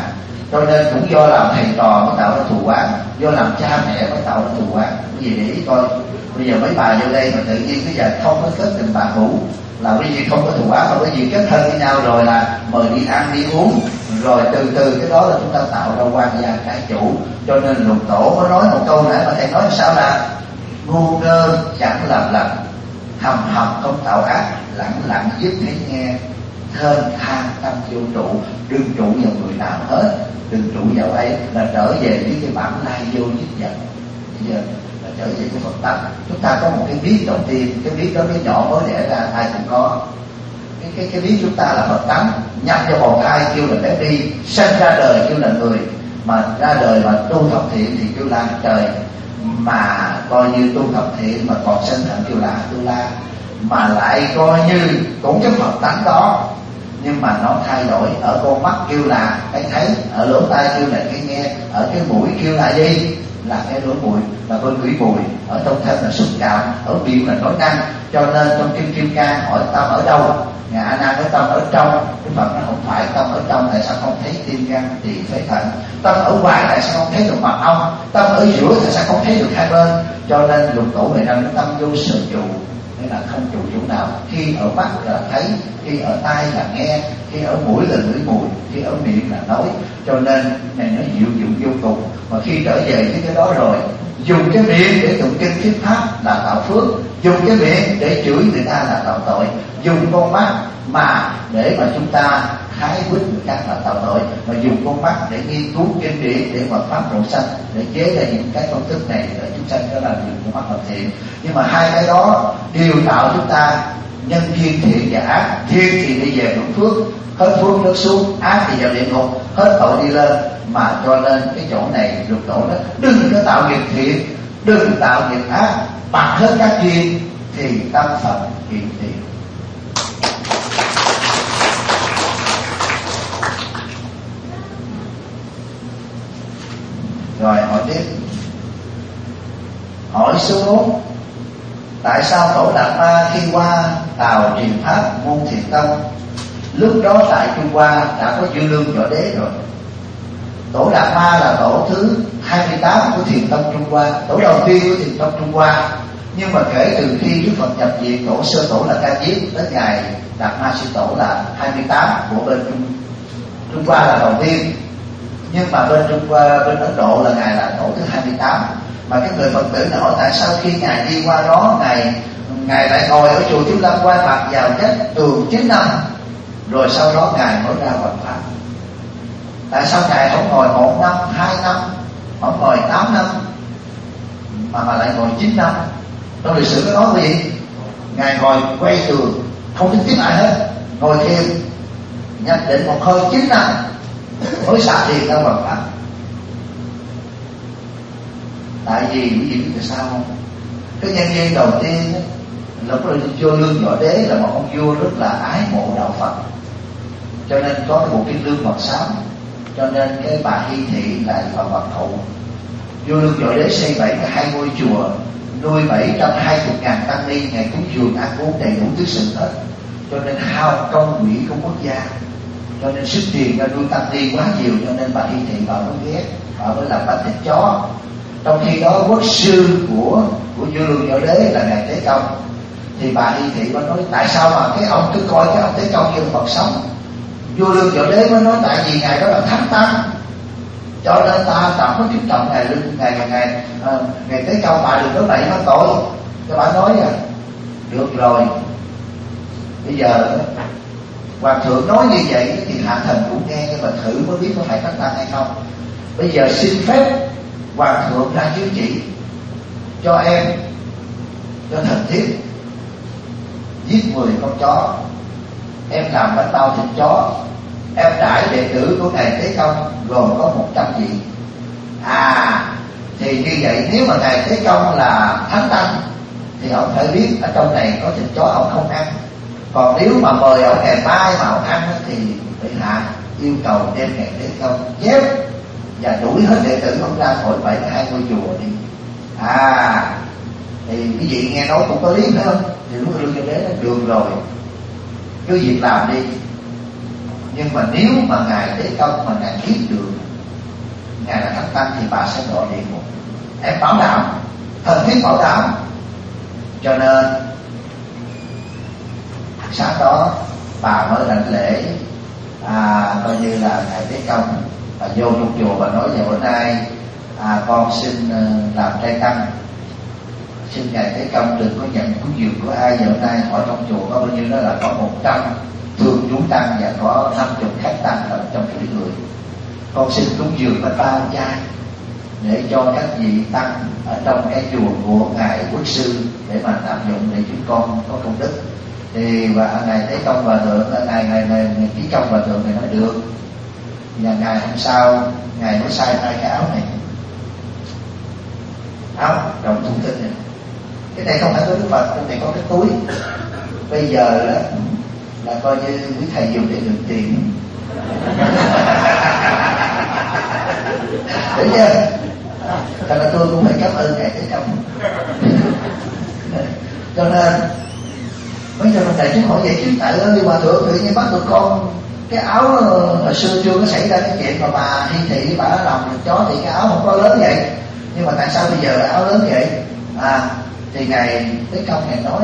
Cho nên cũng do làm thầy trò mới tạo ra thù oán, do làm cha mẹ mới tạo ra thù oán. Quý vị để ý coi, bây giờ mấy bà vô đây mà tự nhiên bây giờ không có kết tình bạn hữu là quý vị không có thù oán, mà quý vị kết thân với nhau rồi là mời đi ăn đi uống, rồi từ từ cái đó là chúng ta tạo ra quan gia cái chủ. Cho nên Lục Tổ có nói một câu nãy mà thầy nói sao là ngu ngơ chẳng làm lành, hầm hầm không tạo ác, lặng lặng giúp thấy nghe, thênh thang tâm vô trụ. Đừng trụ vào người nào hết, đừng trụ vào ấy, là trở về với cái bản lai vô nhất vật. Bây giờ là trở về cái Phật tánh. Chúng ta có một cái biết đầu tiên, cái biết đó cái nhỏ mới đẻ ra ai cũng có. Cái cái cái biết chúng ta là Phật tánh, nhập vào bào thai kêu là bé đi, sinh ra đời kêu là người, mà ra đời mà tu thập thiện thì kêu là trời, mà coi như tu thập thiện mà còn sinh thành kêu là tu la, mà lại coi như cũng cái Phật tánh đó, nhưng mà nó thay đổi. Ở con mắt kêu là cái thấy, ở lỗ tai kêu là cái nghe, ở cái mũi kêu là gì, là cái lỗ mũi, là con ngửi mùi, ở trong thân là xúc cảm, ở miệng là nói năng. Cho nên trong Kim Kim Cang hỏi tâm ở đâu, Ngài A Nan nói tâm ở trong. Cái Phật nó không phải tâm ở trong, tại sao không thấy tim gan tỳ phế thận? Tâm ở ngoài tại sao không thấy được mật ong? Tâm ở giữa tại sao không thấy được hai bên? Cho nên Lục Tổ về rằng tâm vô sự trụ, nên là không trụ chỗ nào. Khi ở mắt là thấy, khi ở tai là nghe, khi ở mũi là ngửi mùi, khi ở miệng là nói. Cho nên này nó diệu dụng vô cùng. Mà khi trở về với cái đó rồi, dùng cái miệng để tụng kinh thuyết pháp là tạo phước, dùng cái miệng để chửi người ta là tạo tội, dùng con mắt mà để mà chúng ta khái quýt người khác là tạo tội, mà dùng con mắt để nghiên cứu kinh điển để mà pháp độ sanh, để chế ra những cái công thức này để chúng sanh đó là dùng con mắt làm thiện. Nhưng mà hai cái đó đều tạo chúng ta nhân duyên thiện và ác. Thiện thì đi về hưởng phước, hết phước nó xuống, ác thì vào địa ngục, hết tội đi lên. Mà cho nên cái chỗ này Lục Tổ đó, đừng có tạo nghiệp thiện, đừng tạo nghiệp ác, bằng hết các duyên thì tâm Phật hiện tiền. Rồi hỏi tiếp, hỏi số bốn, tại sao Tổ Đạt Ma khi qua Tàu truyền pháp môn Thiền Tông, lúc đó tại Trung Hoa đã có Dư Lương Võ Đế rồi? Tổ Đạt Ma là tổ thứ hai mươi tám của Thiền Tông Trung Hoa, tổ đầu tiên của Thiền Tông Trung Hoa. Nhưng mà kể từ khi Đức Phật nhập viện, tổ sơ tổ là Ca Diếp, đến ngày Đạt Ma Sư Tổ là hai mươi tám của bên Trung, Trung Hoa là đầu tiên. Nhưng mà bên Trung Hoa, bên Ấn Độ là Ngài là tổ thứ hai mươi tám. Mà cái người Phật tử hỏi tại sao khi Ngài đi qua đó, Ngài Ngài lại ngồi ở chùa Chiếu Lâm quay mặt vào chết tường chín năm, rồi sau đó Ngài mới ra hoằng pháp. Tại sao Ngài không ngồi một năm, hai năm, không ngồi tám năm, mà mà lại ngồi chín năm? Trong lịch sử có nói cái gì? Ngài ngồi quay tường, không thích tiếp ai hết, ngồi thiền, nhập định một hơi chín năm mới xả thiền ra hoằng pháp. Tại vì quý vị biết tại sao không? Cái nhân duyên đầu tiên đó, là có vua Lương Võ Đế là một ông vua rất là ái mộ đạo Phật, cho nên có cái bộ kinh Lương Mật Sám. Cho nên cái bà Hy Thị lại vào Phật thụ. Vua Lương Võ Đế xây bảy cái hai ngôi chùa, nuôi bảy trăm hai mươi ngàn tăng ni, ngày cúng dường ăn uống đầy đủ tứ sự hết. Cho nên hao công quỹ của quốc gia, cho nên sức tiền ra nuôi tăng ni quá nhiều, cho nên bà Hy Thị vào mới ghét, bà mới làm bánh thịt chó. Trong khi đó quốc sư của của vua Lương Võ Đế là Ngài Tế Công, thì bà Hy Thị mới nói tại sao mà cái ông cứ coi cái ông Tế Công như Phật sống. Vua Lương Võ Đế mới nói tại vì Ngài đó là thánh tăng, cho nên ta ta có kính trọng Ngài Lương Ngài Ngài Ngài, à, Ngài Tế Công, bà đừng nói bậy nói tội. Cho bà nói à, được rồi, bây giờ Hoàng thượng nói như vậy thì hạ thần cũng nghe, nhưng mà thử mới biết có phải thánh tăng hay không. Bây giờ xin phép Hoàng thượng ra chiếu chỉ cho em, cho thần thiết giết mười con chó, em làm bánh bao thịt chó, em trải đệ tử của Ngài Tế Công gồm có một trăm vị. À thì như vậy nếu mà Ngài Tế Công là thánh tăng thì ông phải biết ở trong này có thịt chó ông không ăn. Còn nếu mà mời ông ngày mai mà ông ăn thì bị hạ yêu cầu đem Ngài Tế Công chép và đuổi hết đệ tử ông ra khỏi bảy mươi hai ngôi chùa đi. À thì quý vị nghe nói cũng có lý phải không? Thì lúc Lương Võ Đế nó được rồi, cứ việc làm đi. Nhưng mà nếu mà Ngài Tế Công mà Ngài biết được ngài là thánh tăng thì bà sẽ gọi địa ngục. Em bảo đảm, thần thiết bảo đảm. Cho nên sáng đó bà mới đảnh lễ à, coi như là ngài Tế Công, và vô trong chùa và nói về bữa nay à, con xin làm trai tăng, xin ngài Tế Công đừng có nhận cúng dường của ai. Giờ nay ở trong chùa có bao nhiêu, đó là có một trăm thường chú tăng và có năm chục khách tăng ở trong chuỗi người. Con xin cúng dường bánh bao chay để cho các vị tăng ở trong cái chùa của ngài Quốc sư để mà tạm dụng để chúng con có công đức. Thì và ngài Tế Công Hòa thượng, ngài ngài ngài Chí Công Hòa thượng này nói được. Và ngày hôm sau ngài mới sai hai cái áo này, áo đồng thông tin này. Cái này không phải có Đức Phật, cái này có cái túi. Bây giờ đó là coi như quý thầy dùng để được tiền. Đúng chưa? Cho nên tôi cũng phải cảm ơn ngài Tế Công. Cho nên bây giờ đại chúng hỏi vậy chứ tại ơi Hòa thượng tự nhiên bắt tụi con cái áo hồi xưa chưa có xảy ra cái chuyện mà bà Thi Thị bà đã lòng được chó thì cái áo không có lớn vậy, nhưng mà tại sao bây giờ là áo lớn vậy? À thì ngài Tế Công ngài nói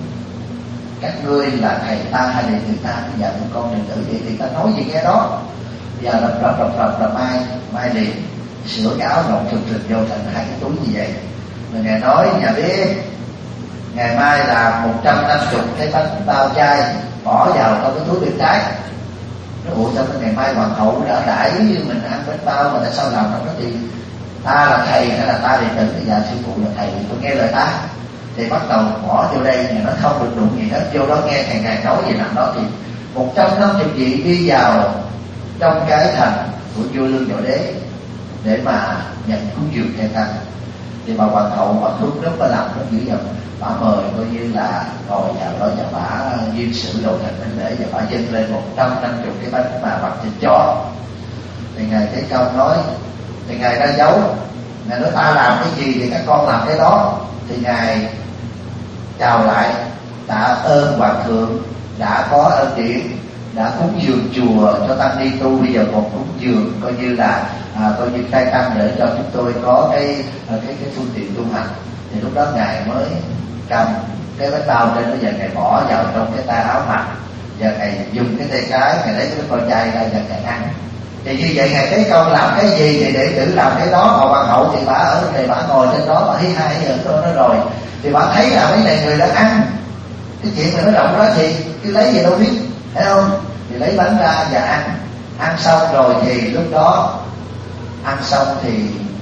các ngươi là thầy ta hay đệ tử ta, bây giờ tụi con đệ tử vậy thì ta nói gì nghe đó. Giờ lập lập lập lập là mai mai liền sửa cái áo rộng trực trực vô thành hai cái túi như vậy. Rồi ngài nói nhà biết ngày mai là một trăm năm mươi cái bánh bao chay bỏ vào trong cái túi bên trái. Nó ủa sao ngày mai hoàng hậu đã đãi mình ăn bánh bao mà tại sao làm trong đó? Thì ta là thầy hay là ta đệ tử? Thì dạ sư phụ là thầy, tôi nghe lời ta. Thì bắt đầu bỏ vô đây, ngày nó không được đụng gì hết, vô đó nghe thầy ngài nói gì nằm đó. Thì một trăm năm mươi vị đi vào trong cái thành của vua Lương Võ Đế để mà nhận cúng dường thầy tăng. Thì bà hoàng hậu bà Khước rất là làm rất dữ dằn, bà mời coi như là ngồi vào đó và bà duyên sự đầu thành đến lễ, và bà dâng lên một trăm năm mươi cái bánh mà bằng thịt chó. Thì ngài Tế Công nói, thì ngài ra dấu, ngài nói ta làm cái gì thì các con làm cái đó. Thì ngài chào lại, tạ ơn hoàng thượng đã có ơn điển, đã cúng dường chùa cho tăng ni tu, bây giờ còn cúng dường coi như là à, coi như khai tăng để cho chúng tôi có cái cái cái phương tiện tu hành. Thì lúc đó ngài mới cầm cái bánh bao trên, bây giờ ngài bỏ vào trong cái tay áo mặc, và ngài dùng cái tay cái ngài lấy cái con trai ra và ngài ăn. Thì như vậy ngài Tế Công làm cái gì thì đệ tử làm cái đó. Mà hoàng hậu thì bà ở đây bà ngồi trên đó bà hí hai giờ tôi nói rồi, thì bà thấy là mấy này người đã ăn cái chuyện mà nó rộng đó thì cứ lấy gì đâu biết, thấy không? Thì lấy bánh ra và ăn. Ăn xong rồi thì lúc đó ăn xong thì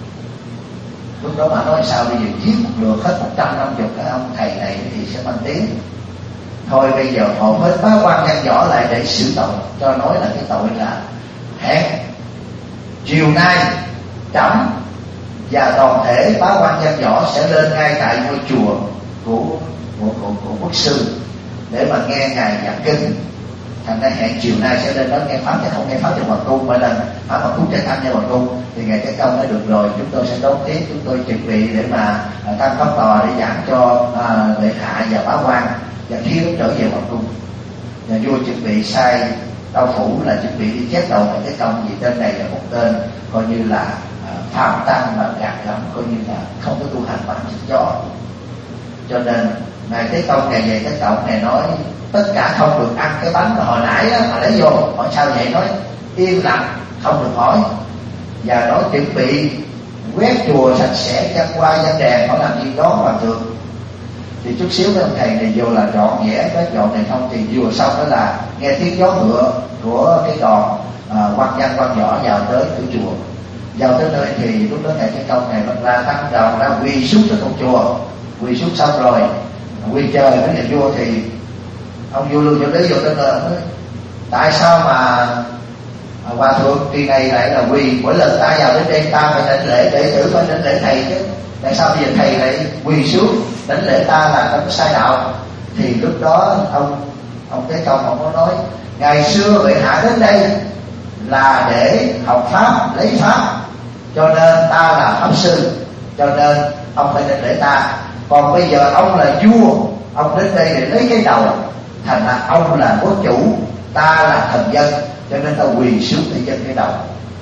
lúc đó bà nói sao bây giờ giết một lượt hết một trăm năm mươi cái ông thầy này thì sẽ mang tiếng. Thôi bây giờ họ hết bá quan văn võ lại để xử tội, cho nói là cái tội là hẹn chiều nay trẫm và toàn thể bá quan văn võ sẽ lên ngay tại ngôi chùa của của của, của quốc sư để mà nghe ngài giảng kinh. Thành ra hẹn chiều nay sẽ lên đó nghe pháp, chứ không nghe pháp trong hoàng cung, mà lần pháp hoàng cung trái tăng cho hoàng cung. Thì ngài Tế Công nói được rồi, chúng tôi sẽ đón tiếp, chúng tôi chuẩn bị để mà tăng pháp tòa để giảng cho à, lệ hạ và bá quan. Và khi lúc trở về hoàng cung, nhà vua chuẩn bị sai Tâu Phủ là chuẩn bị đi chép đầu ngài Tế Công, vì tên này là một tên coi như là à, phạm tăng và gạt gẫm, coi như là không có tu hành bản chất gió. Cho nên ngài Tế Công ngày về Tế Công ngài nói tất cả không được ăn cái bánh mà hồi nãy đó, mà lấy vô. Hỏi sao vậy? Nói im lặng, không được hỏi. Và nói chuẩn bị quét chùa sạch sẽ, chăn hoa dân đèn, họ làm gì đó hoàng thượng. Thì chút xíu mấy ông thầy này vô là trọn vẽ cái dọn này không. Thì vừa xong đó là nghe tiếng gió ngựa của cái đoàn à, quan văn quan võ vào tới cửa chùa. Vào tới nơi thì lúc đó ngài Tế Công này bắt ra tăng đoàn ra quỳ xuống tới cổng chùa. Quỳ xuống xong rồi quỳ chờ với nhà vua. Thì ông vua Lương Võ Đế vô tới nơi nói tại sao mà hòa thượng kỳ này lại là quỳ? Mỗi lần ta vào đến đây ta phải đảnh lễ đệ tử, phải đảnh lễ thầy chứ, tại sao bây giờ thầy lại quỳ xuống đảnh lễ ta là ta có sai đạo? Thì lúc đó ông ông Tế Công ông có nói ngày xưa bệ hạ đến đây là để học pháp lấy pháp, cho nên ta là pháp sư, cho nên ông phải đảnh lễ ta. Còn bây giờ ông là vua, ông đến đây để lấy cái đầu, thành là ông là quốc chủ, ta là thần dân, cho nên ta quỳ xuống để dân cái đầu.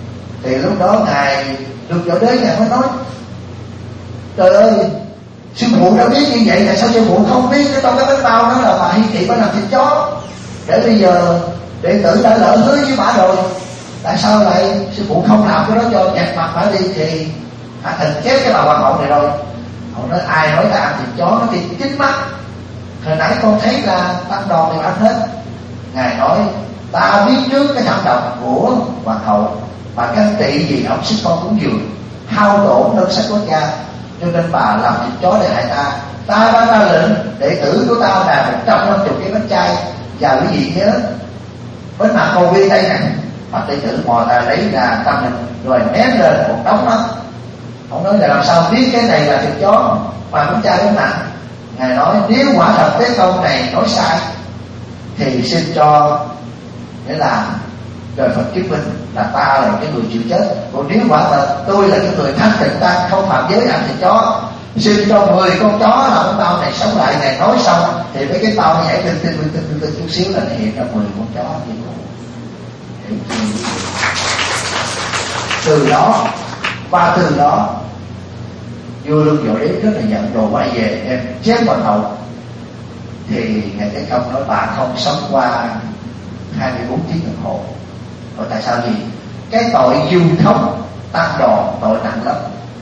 Thì lúc đó ngài được Võ Đế ngài mới nói: trời ơi, sư phụ đã biết như vậy, tại sao sư phụ không biết cái trong cái bánh bao đó là bà Hi Thị phải làm thịt chó? Để bây giờ đệ tử đã lỡ hứa với bà rồi, tại sao lại sư phụ không làm cái đó cho nhặt mặt bà đi? Thì hạ thần chép cái bà hoàng hậu này rồi. Họ nói: ai nói ta ăn thịt chó? Nó thì chính mắt hồi nãy con thấy là tăng đòn thì ăn hết. Ngài nói: ta biết trước cái thảm độc của hoàng hậu, bà ganh tị gì ông sức con cúng dường, hao tổn ngân sách quốc gia, cho nên bà làm thịt chó để hại ta. Ta đã ra lệnh đệ tử của tao là một trăm năm mươi cái bánh chay. Và quý vị nhớ bánh mạc cầu vi đây nè, mặt đệ tử mò ta lấy ra tâm mình rồi ném lên một đống đó. Ông nói là làm sao biết cái này là thịt chó mà bánh chay bánh mạc? Ngài nói: nếu quả thật Thế Công này nói sai thì xin cho nghĩa là trời Phật chứng minh là ta là cái người chịu chết. Còn nếu quả thật tôi là cái người thanh tịnh ta không phạm giới ăn thịt chó, xin cho mười con chó là con tao này sống lại. Ngài nói xong thì mấy cái tao nhảy tinh tinh tinh tinh tinh chút xíu là hiện ra mười con chó. Từ đó và từ đó vua Lương Võ Đế rất là giận, đồ quay về em chém hoàng hậu. Thì ngài Thế Công nói: bà không sống qua hai mươi bốn tiếng đồng hồ. Hỏi tại sao gì? Cái tội du thống tăng đòn tội nặng lắm.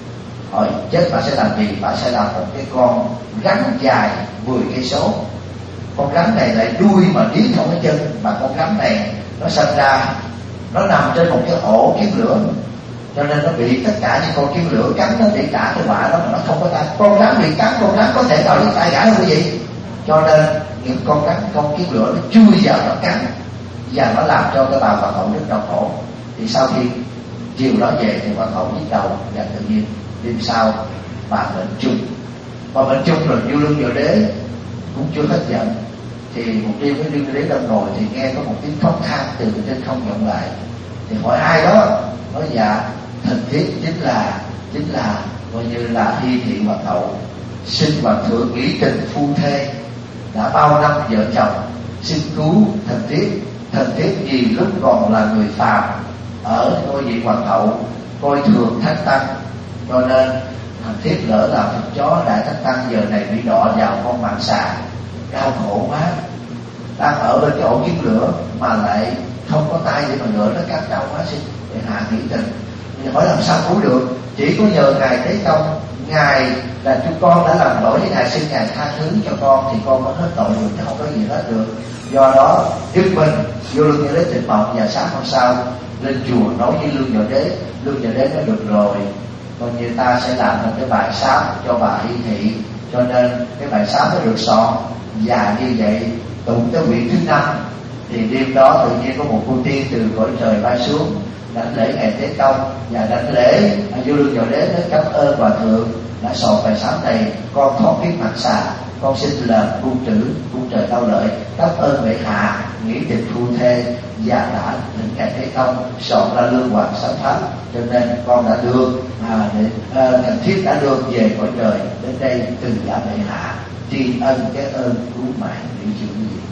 Hỏi chết bà sẽ làm gì? Bà sẽ làm một cái con rắn dài mười cây số. Con rắn này lại đuôi mà điếc không có chân, mà con rắn này nó sinh ra nó nằm trên một cái ổ kiếm lửa, cho nên nó bị tất cả những con kiếm lửa cắn nó để trả cái quả đó mà nó không có tay. Con rắn bị cắn, con rắn có thể nào đi tay gãi không quý vị? Cho nên những con rắn, con kiếm lửa nó chui vào nó cắn và nó làm cho cái bà hoàng hậu rất đau khổ. Thì sau khi chiều đó về thì hoàng hậu nhức đầu và tự nhiên đêm sau bà bệnh chung. Và bệnh chung rồi vua Lương Võ Đế cũng chưa hết giận. Thì một đêm với Lương Võ Đế đang ngồi thì nghe có một tiếng khóc than từ trên không vọng lại. Thì hỏi ai đó? Nói dạ thần thiết chính là chính là coi như là Hi Thị hoàng hậu. Xin hoàng thượng nghĩ tình phu thê đã bao năm vợ chồng, xin cứu thần thiết. Thần thiết vì lúc còn là người phàm ở ngôi vị hoàng hậu coi thường thánh tăng, cho nên thần thiết lỡ làm thịt chó đại thánh tăng, giờ này bị đọ vào con mạng xà, đau khổ quá. Đang ở bên cái ổ kiếm lửa mà lại không có tay để mà ngựa nó cắt đầu quá, xin để hạ nghĩ tình. Thì hỏi làm sao cứu được? Chỉ có nhờ ngài Thế Công, ngài là chúng con đã làm lỗi với ngài, xin ngài tha thứ cho con thì con có hết tội rồi, chứ không có gì hết được. Do đó Đức Minh vua Lương Võ Đế tỉnh mộng, và sáng hôm sau lên chùa nói với Lương Võ Đế. Lương Võ Đế nói: được rồi, coi như ta sẽ làm một cái bài sám cho bà Hi Thị. Cho nên cái bài sám nó được soạn, và như vậy tụng tới quyển thứ năm thì đêm đó tự nhiên có một cô tiên từ cõi trời bay xuống đảnh lễ ngài Thế Công, và đảnh lễ vua Lương Võ Đế nói: cảm ơn hòa thượng đã soạn bài sám này, con thoát kiếp mạng xà, con xin làm cung trữ cung trời cao lợi, cảm ơn bệ hạ nghĩ tình phu thê và đã thỉnh ngài Thế Công soạn ra lương hoàng sám pháp, cho nên con đã được à, để à, thần thiết đã được về cõi trời đến đây từ giả bệ hạ, tri ân cái ơn cứu mạng để chịu quý vị.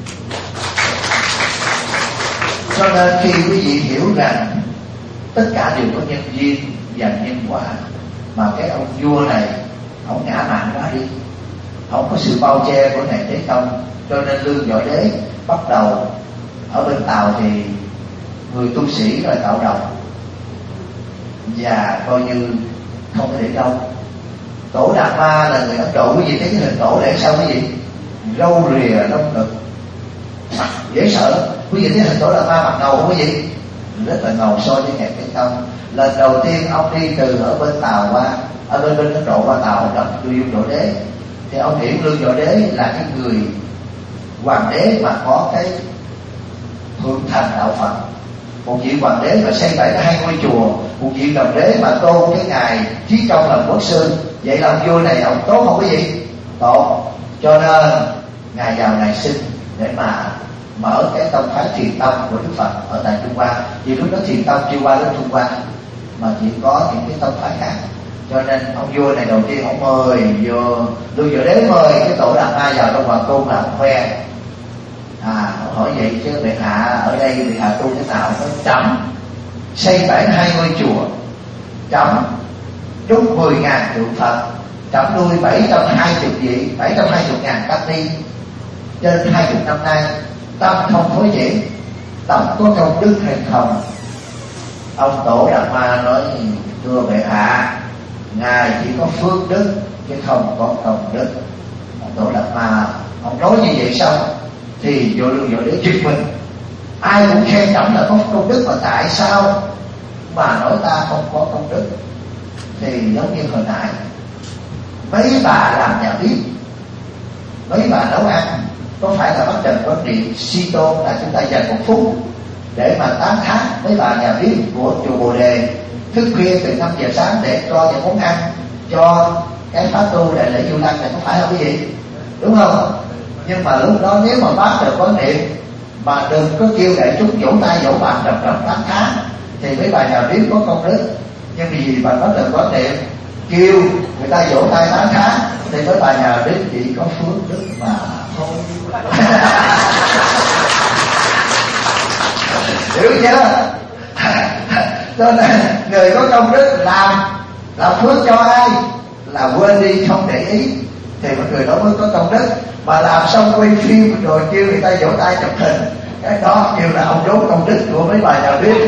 Cho nên khi quý vị hiểu rằng tất cả đều có nhân duyên và nhân quả, mà cái ông vua này ông ngã mạn quá đi, không có sự bao che của ngài Thế Công, cho nên Lương Võ Đế bắt đầu ở bên Tàu thì người tu sĩ là tạo đồng, và coi như không có để đâu. Tổ Đạt Ma là người Ấn Độ, quý vị thấy cái hình tổ để sao quý vị? Râu rìa lông ngực, mặt dễ sợ. Quý vị thấy hình tổ Đạt Ma mặt ngầu không quý vị? Rất là ngầu so với ngài Thế Công. Lần đầu tiên ông đi từ ở bên Tàu qua, ở bên bên Ấn Độ qua Tàu gặp Lương Võ Đế, thì ông hiểu Lương Võ Đế là cái người hoàng đế mà có cái thượng thành đạo Phật, một vị hoàng đế mà xây bảy hai ngôi chùa, một vị hoàng đế mà tôn cái ngài Chí Công làm quốc sư. Vậy là ông vua này ông tốt không quý vị? Tốt. Cho nên ngài vào ngài xin để mà mở cái tông phái Thiền Tông của Đức Phật ở tại Trung Hoa. Vì lúc đó Thiền Tông chưa qua đến Trung Hoa mà chỉ có những cái tông phái khác, cho nên ông vua này đầu tiên ông mời vô Lương Võ Đế mời cái tổ Đạt Ma vào trong hoàng cung làm khoe. À, ông hỏi vậy chứ bệ hạ ở đây bệ hạ tu thế nào? Nó chậm xây bảy hai ngôi chùa, chấm trúc mười ngàn tượng Phật, chấm nuôi bảy trăm hai mươi vị, bảy trăm hai mươi ngàn tăng ni trên hai mươi năm nay, tâm không thối chuyển, tâm có công đức hay không? Ông Tổ Đạt Ma nói: thưa bệ hạ, ngài chỉ có phước đức chứ không có công đức. Ông Tổ Đạt Ma ông nói như vậy xong thì vô lượng vô đế giật mình, ai cũng khen trọng là có công đức, mà tại sao mà nói ta không có công đức? Thì giống như hồi nãy mấy bà làm nhà bếp, mấy bà nấu ăn, có phải là bắt trần có điện si tôn là chúng ta dành một phút để mà tán thán mấy bà nhà bếp của chùa Bồ Đề thức khuya từ năm giờ sáng để cho những món ăn cho cái pháp tu đại lễ Du Lăng này, có phải không quý vị? Đúng không? Nhưng mà lúc đó nếu mà bác được có niệm mà đừng có kêu đại chúng vỗ tay vỗ bàn rầm rầm tán thán thì mấy bà nhà bếp có công đức. Nhưng vì bà có được có niệm kêu người ta vỗ tay tán thán thì mấy bà nhà bếp chỉ có phước đức mà thôi. Hiểu chưa? Cho nên người có công đức làm làm phước cho ai là quên đi không để ý thì mọi người đó mới có công đức. Mà làm xong quay phim rồi kêu người ta vỗ tay chụp hình, cái đó kêu là ông trốn công đức của mấy bà nhà biết.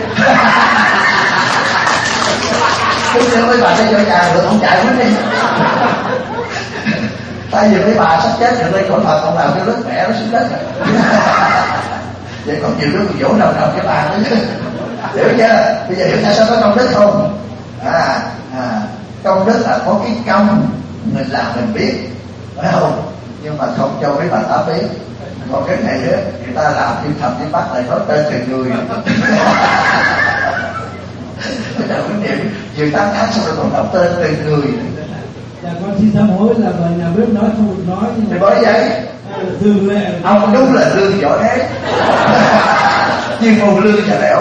Chứ nếu mấy bà sẽ cho chàng được ông chạy mất đi. Tại vì mấy bà sắp chết rồi đây cõi Phật không làm cái đất mẹ nó xuống đất rồi. Vậy còn nhiều đứa còn vỗ đầu đầu cái bàn nữa chứ. Hiểu chưa? Bây giờ hiểu tại sao có công đức không? À, à, công đức là có cái công mình làm mình biết, phải không? Nhưng mà không cho mấy bà tám biết. Còn cái này nữa, người ta làm thêm thầm thêm bắt lại nói tên từng người. Bây giờ cái niệm vừa tán thán xong rồi còn đọc tên từng người. Dạ con xin sám hối là bà nhà bếp nói không được nói. Thì bởi vậy thường lệ ông đúng là lương giỏi thế. Nhưng một lương chà lẹo.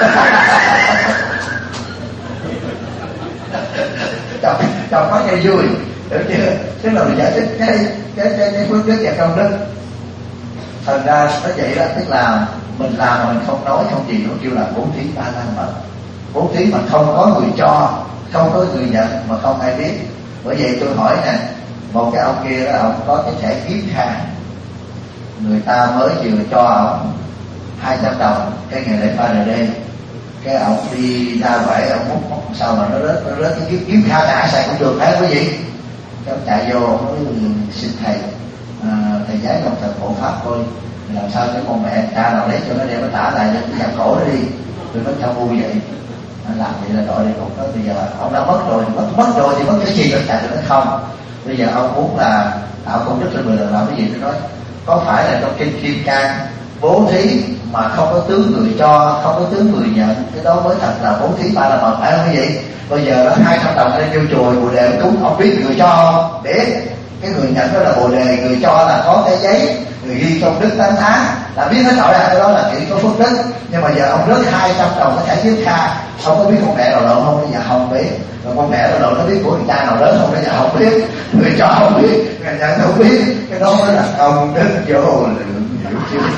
Chồng chồng có nghe vui, hiểu chưa? Tức là mình giải thích cái cái cái cái phước đức và công đức. Thành ra nó vậy đó, tức là mình làm mà mình không nói không gì, nó kêu là bố thí ba la mật. Bố thí mà không có người cho, không có người nhận mà không ai biết. Bởi vậy tôi hỏi nè, một cái ông kia đó, ông có cái thẻ kiếm kha, người ta mới vừa cho ông hai trăm đồng cái ngày lễ pha đê, cái ông đi ra vậy ông múc múc sao mà nó rớt nó rớt cái kiếm kiếm kha đã xài cũng được, phải không quý vị? Cái ông chạy vô ông mới xin thầy, à, thầy giái công thật hộ pháp thôi, làm sao cho con mẹ cha nào lấy cho nó đem nó trả lại cho cái nhà cổ đó đi. Tôi nói sao ngu vậy, anh làm vậy là đội đi cục đó. Bây giờ ông đã mất rồi, mất mất rồi thì mất cái gì nó chạy được nó không? Bây giờ ông muốn là tạo công đức lên mười lần làm cái gì? Tôi nói có phải là trong kinh Kim Cang bố thí mà không có tướng người cho, không có tướng người nhận, cái đó mới thật là bố thí ba la mật, phải không quý vị? Bây giờ đó hai trăm đồng lên vô chùa Bồ Đề cúng, không biết người cho không? Biết cái người nhận đó là Bồ Đề, người cho là có cái giấy người ghi công đức tán thán, là biết hết rõ là cái đó là chỉ có phước đức. Nhưng mà giờ ông rớt hai trăm đồng cái thẻ kiếm kha, không có biết con mẹ nào lộn không? Bây giờ không biết. Rồi con mẹ nào lộn nó biết của người cha nào lớn không? Bây giờ không biết. Người cho không biết, người nhận không biết. Cái đó mới là công đức vô lượng, hiểu chưa?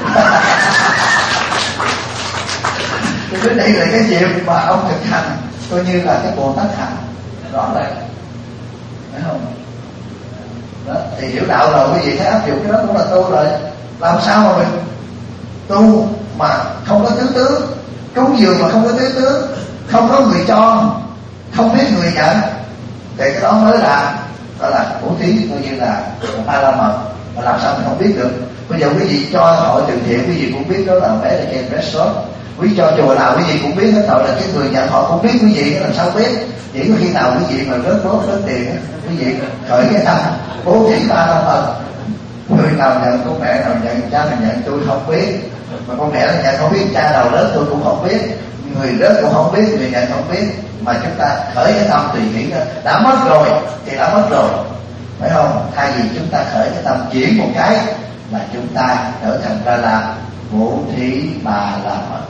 Thì đây là cái chuyện mà ông thực hành coi như là cái Bồ Tát hành rõ ràng, phải không? Đó, thì hiểu đạo rồi quý vị thấy áp dụng cái đó cũng là tu rồi. Làm sao mà mình tu mà không có tứ tướng, cúng dường mà không có tứ tướng, không có người cho, không biết người nhận, thì cái đó mới là gọi là bố thí, coi như là ba la mật. Mà làm sao mình không biết được? Bây giờ quý vị cho hội từ thiện quý vị cũng biết đó là bé là trên restaurant, quý cho chùa nào quý vị cũng biết hết rồi, là cái người nhận họ cũng biết quý vị, nó làm sao biết? Chỉ có khi nào quý vị mà rớt rốt rớt tiền quý vị khởi cái tâm bố thí ba la mật. Người nào nhận, con mẹ nào nhận, cha nào nhận tôi không biết, mà con mẹ nào nhận không biết, cha nào lớn tôi cũng không biết, người lớn cũng không biết, người nhận không biết. Mà chúng ta khởi cái tâm tùy nghĩ đã mất rồi thì đã mất rồi, phải không? Thay vì chúng ta khởi cái tâm chuyển một cái là chúng ta trở thành ra là bố thí ba la mật.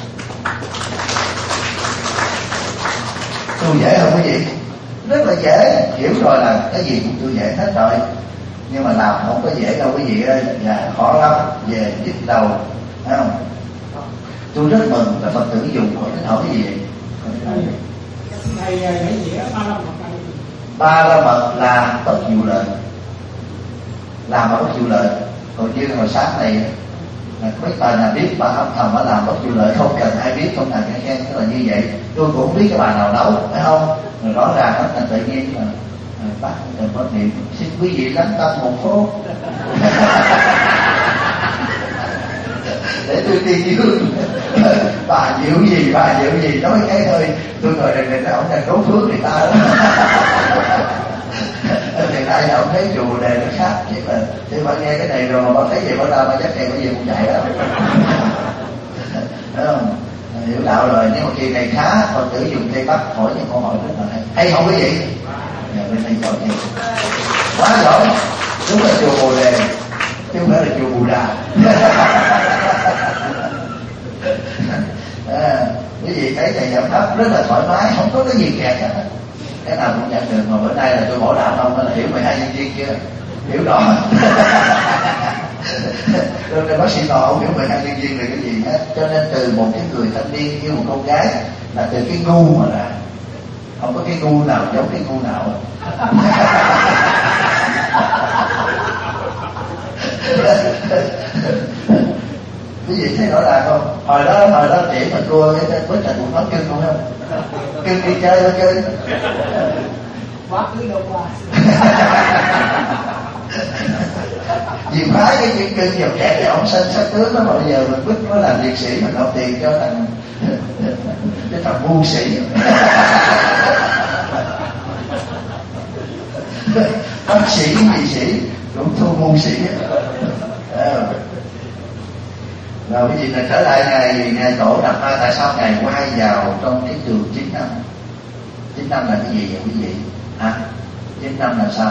Tu dễ không quý vị? Rất là dễ, hiểu rồi là cái gì cũng tu dễ hết rồi. Nhưng mà làm không có dễ đâu quý vị ơi, và khó lắm, về nhức đầu, phải không? Tôi rất mừng là Phật tử dùng của cái hỏi cái gì thầy giải nghĩa ba la mật. Ba la mật là bất diệu lợi, làm mà bất diệu lợi. Còn như hồi sáng này mấy bà nào biết bà âm thầm nó làm bất diệu lợi, không cần ai biết, không cần ai khen, tức là như vậy. Tôi cũng không biết cái bà nào nấu, phải không? Rồi rõ ràng rất là tự nhiên mà bác đừng có niệm, xin quý vị lắng tâm một phút để tôi đi dương. Bà diệu gì, bà diệu gì, nói cái thôi. Tôi ngồi đây này, ông đang đố phước người ta đó. Thì tại ông thấy chùa đề nó khác chứ mà thì bà nghe cái này rồi mà bà thấy vậy bà ra bà chắc này bà về cũng chạy đó. Đúng không? Hiểu đạo rồi. Nhưng mà kỳ này khá, Phật tử dùng cây bắt hỏi những câu hỏi rất là hay. Hay không quý vị? Dạ, bên đây giỏi nhiều, quá giỏi. Đúng là chùa Bồ Đề chứ không phải là chùa Bù Đà. À, quý vị thấy thầy giảng pháp rất là thoải mái, không có cái gì kẹt hết, cái nào cũng nhận được. Mà bữa nay là tôi bỏ đạo không, là hiểu mười hai nhân duyên chưa? Hiểu rõ. Cho nên bác sĩ Nò không hiểu mười hai nhân duyên là cái gì hết. Cho nên từ một cái người thanh niên yêu một cô gái là từ cái ngu mà ra, không có cái ngu nào giống cái ngu nào. Quý vị thấy rõ ràng không? Hồi đó hồi đó trẻ mà cô ấy với là cũng nói cưng không không? Cưng đi chơi thôi chơi. Quá khứ đâu qua. Vì phái cái chuyện cưng dòng trẻ thì ông sinh sắc tướng đó, mà bây giờ mình bức nó làm liệt sĩ, mình nộp tiền cho thằng cái thằng ngu sĩ. Bác sĩ, nghị sĩ cũng thu ngu sĩ. À. Rồi cái gì là trở lại ngày ngày tổ Đạt Ma, tại sao ngày quay vào trong cái trường chín năm? Chín năm là cái gì vậy quý vị? À, chín năm là sao?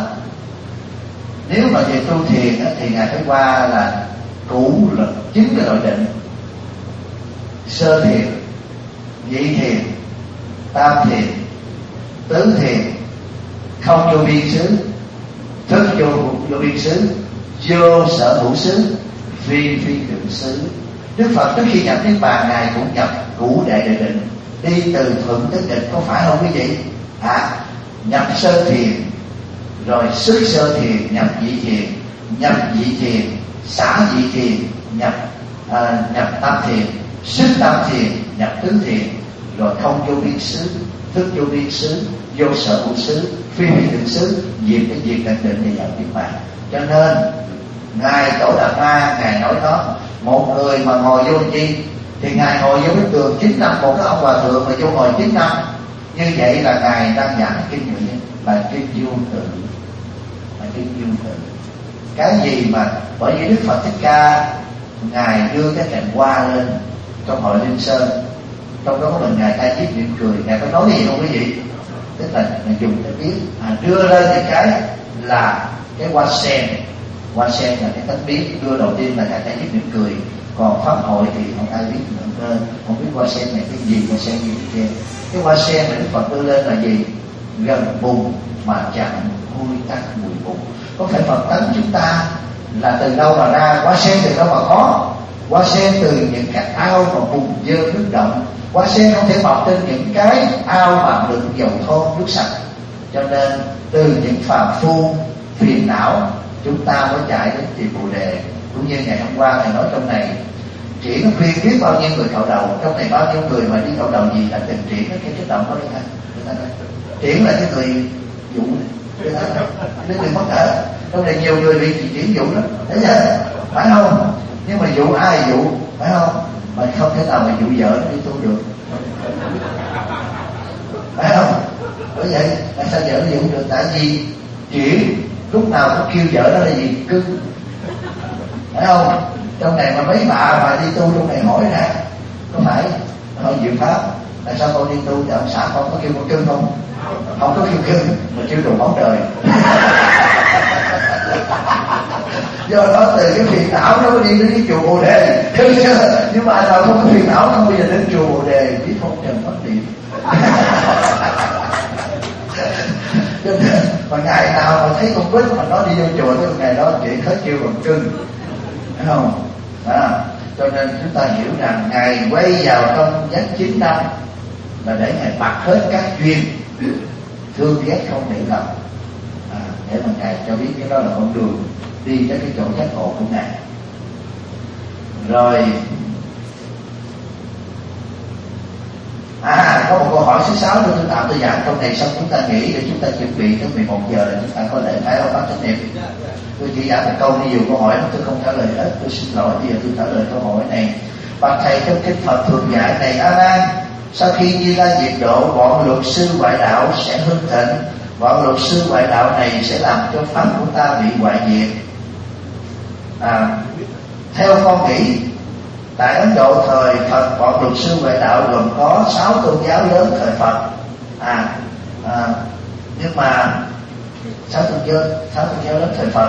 Nếu mà về tu thiền á, thì ngài phải qua là cũ là chín cái nội định: sơ thiền, nhị thiền, tam thiền, tứ thiền, không vô biên xứ, thức vô vô biên xứ, vô sở hữu xứ, phi phi tưởng xứ. Đức Phật trước khi nhập niết bàn ngài cũng nhập cũ đệ đệ định, đi từ thuận tới nghịch, có phải không quý vị? À, nhập sơ thiền, rồi xuất sơ thiền, nhập nhị thiền, nhập nhị thiền, xả nhị thiền, nhập à, nhập tam thiền, xuất tam thiền, nhập tứ thiền, rồi không vô biên xứ, thức vô biên xứ, vô sở hữu xứ, phi phi tưởng xứ, diệt cái diệt định định để nhập niết bàn. Cho nên ngài Tổ Đạt Ma ngài nói đó, một người mà ngồi vô chi thì ngài ngồi vô cái tường chín năm, một cái ông hòa thượng mà vô ngồi chín năm, như vậy là ngài đang giảng kinh nguyện, là kinh vô tự, là kinh vô tự. Cái gì mà bởi vì Đức Phật Thích Ca ngài đưa cái cành hoa lên trong hội Linh Sơn, trong đó có mình ngài ta chiếc miệng cười, ngài có nói gì không quý vị? Tức là ngài dùng cái biết à, đưa lên những cái là cái hoa sen. Hoa sen là cái tánh biết đưa đầu tiên là ngài ta chiếc miệng cười. Còn pháp hội thì không ai biết nữa, không biết hoa sen này cái gì, hoa sen như thế kia. Cái hoa sen mà Đức Phật đưa lên là gì? Gần bùn mà chẳng hôi tắt mùi bùn. Có phải Phật tánh chúng ta là từ đâu mà ra? Hoa sen từ đâu mà có? Hoa sen từ những cái ao mà bùn dơ nước động. Hoa sen không thể mọc trên những cái ao mà đựng dầu thô nước sạch. Cho nên từ những phàm phu phiền não chúng ta mới chạy đến tiền Bồ Đề. Cũng như ngày hôm qua thầy nói trong này, chỉ nó khuyên biết bao nhiêu người cạo đầu, trong này bao nhiêu người mà đi cạo đầu gì là tình triển cái kích động có đi ha. Triển là cái người dụ, cái người mất cỡ. Trong này nhiều người bị triển dụ lắm, thấy chưa? Phải không? Nhưng mà dụ ai dụ, phải không? Mà không thể nào mà dụ vợ nó đi tu được, phải không? Bởi vậy tại sao vợ nó dụ được? Tại vì triển lúc nào cũng kêu vợ đó là gì? Cưng, phải không? Trong này mà mấy bà mà đi tu trong này hỏi ra, có phải hỏi diệu pháp tại sao con đi tu thì ông xã con có kêu con cưng không? Không có kêu cưng, mà kêu đồ máu trời. Do đó từ cái phiền não nó đi đến cái chùa Bồ Đề, thương chưa? Nhưng mà nào không có phiền não không bao giờ đến chùa Bồ Đề, biết phong trần mất điện. Mà ngày nào mà thấy con quýt mà nó đi vô chùa thì ngày đó chị hết kêu bằng cưng, phải không? À, cho nên chúng ta hiểu rằng ngài quay vào trong giấc chín năm là để Ngài bật hết các duyên thương ghét không để lòng, à, để mà Ngài cho biết cái đó là con đường đi tới cái chỗ giác ngộ của Ngài. Rồi à có một câu hỏi thứ sáu nữa, tôi tạm tôi giảng câu này xong chúng ta nghỉ để chúng ta chuẩn bị tới mười một giờ là chúng ta có lễ phải không bác chánh niệm. Tôi chỉ giảng một câu, đi nhiều câu hỏi tôi không trả lời hết, tôi xin lỗi. Bây giờ tôi trả lời câu hỏi này. Bạch thầy, trong kinh Phật thường dạy này A Nan, sau khi Như Lai diệt độ, bọn luật sư ngoại đạo sẽ hưng thịnh. Bọn luật sư ngoại đạo này sẽ làm cho pháp của ta bị hoại diệt. À, theo con nghĩ, tại Ấn Độ thời Phật, bọn luật sư ngoại đạo gồm có sáu tôn giáo lớn thời Phật. À, à nhưng mà sáu tôn giáo, sáu tôn giáo lớn thời Phật.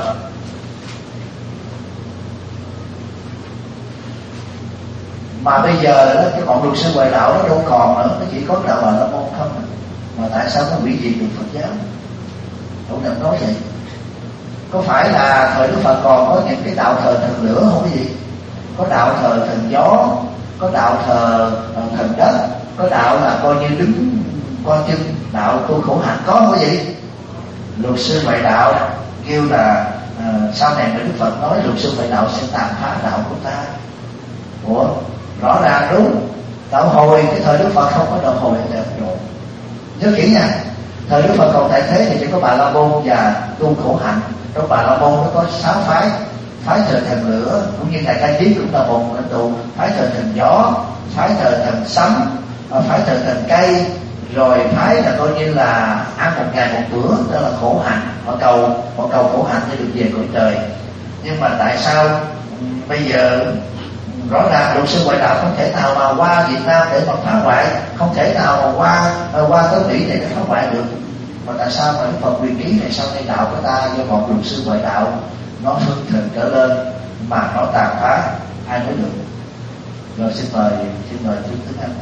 Mà bây giờ đó, cái bọn luật sư ngoại đạo nó đâu còn nữa, nó chỉ có đạo Bà La Môn không. Mà tại sao nó hủy diệt được Phật giáo? Ông đừng nói vậy. Có phải là thời Đức Phật còn có những cái đạo thờ thần lửa không cái gì? Có đạo thờ thần gió, có đạo thờ thần đất, có đạo là coi như đứng coi chân, đạo tu khổ hạnh, có không cái gì? Luật sư ngoại đạo kêu là à, sau này Đức Phật nói luật sư ngoại đạo sẽ tàn phá đạo của ta. Ủa, rõ ràng đúng. Đạo hồi cái thời Đức Phật không có đạo hồi ở Ấn Độ. Nhớ kỹ nha, thời Đức Phật còn tại thế thì chỉ có Bà La Môn và tu khổ hạnh. Trong Bà La Môn nó có sáu phái: phái thờ thần lửa, cũng như Ngài Ca Diếp cũng là một lãnh tụ; phái thờ thần gió, phái thờ thần sấm, phái thờ thần cây, rồi phái là coi như là ăn một ngày một bữa, đó là khổ hạnh. Họ cầu họ cầu khổ hạnh để được về cõi trời. Nhưng mà tại sao bây giờ rõ ràng luật sư ngoại đạo không thể nào mà qua Việt Nam để mà phá hoại, không thể nào mà qua qua tới Mỹ để nó phá hoại được? Mà tại sao mà Đức Phật quyền ký này sau này đạo của ta do một luật sư ngoại đạo nó hưng thịnh trở lên mà nó tàn phá, ai nói được? Rồi xin mời xin mời chú Tướng Anh.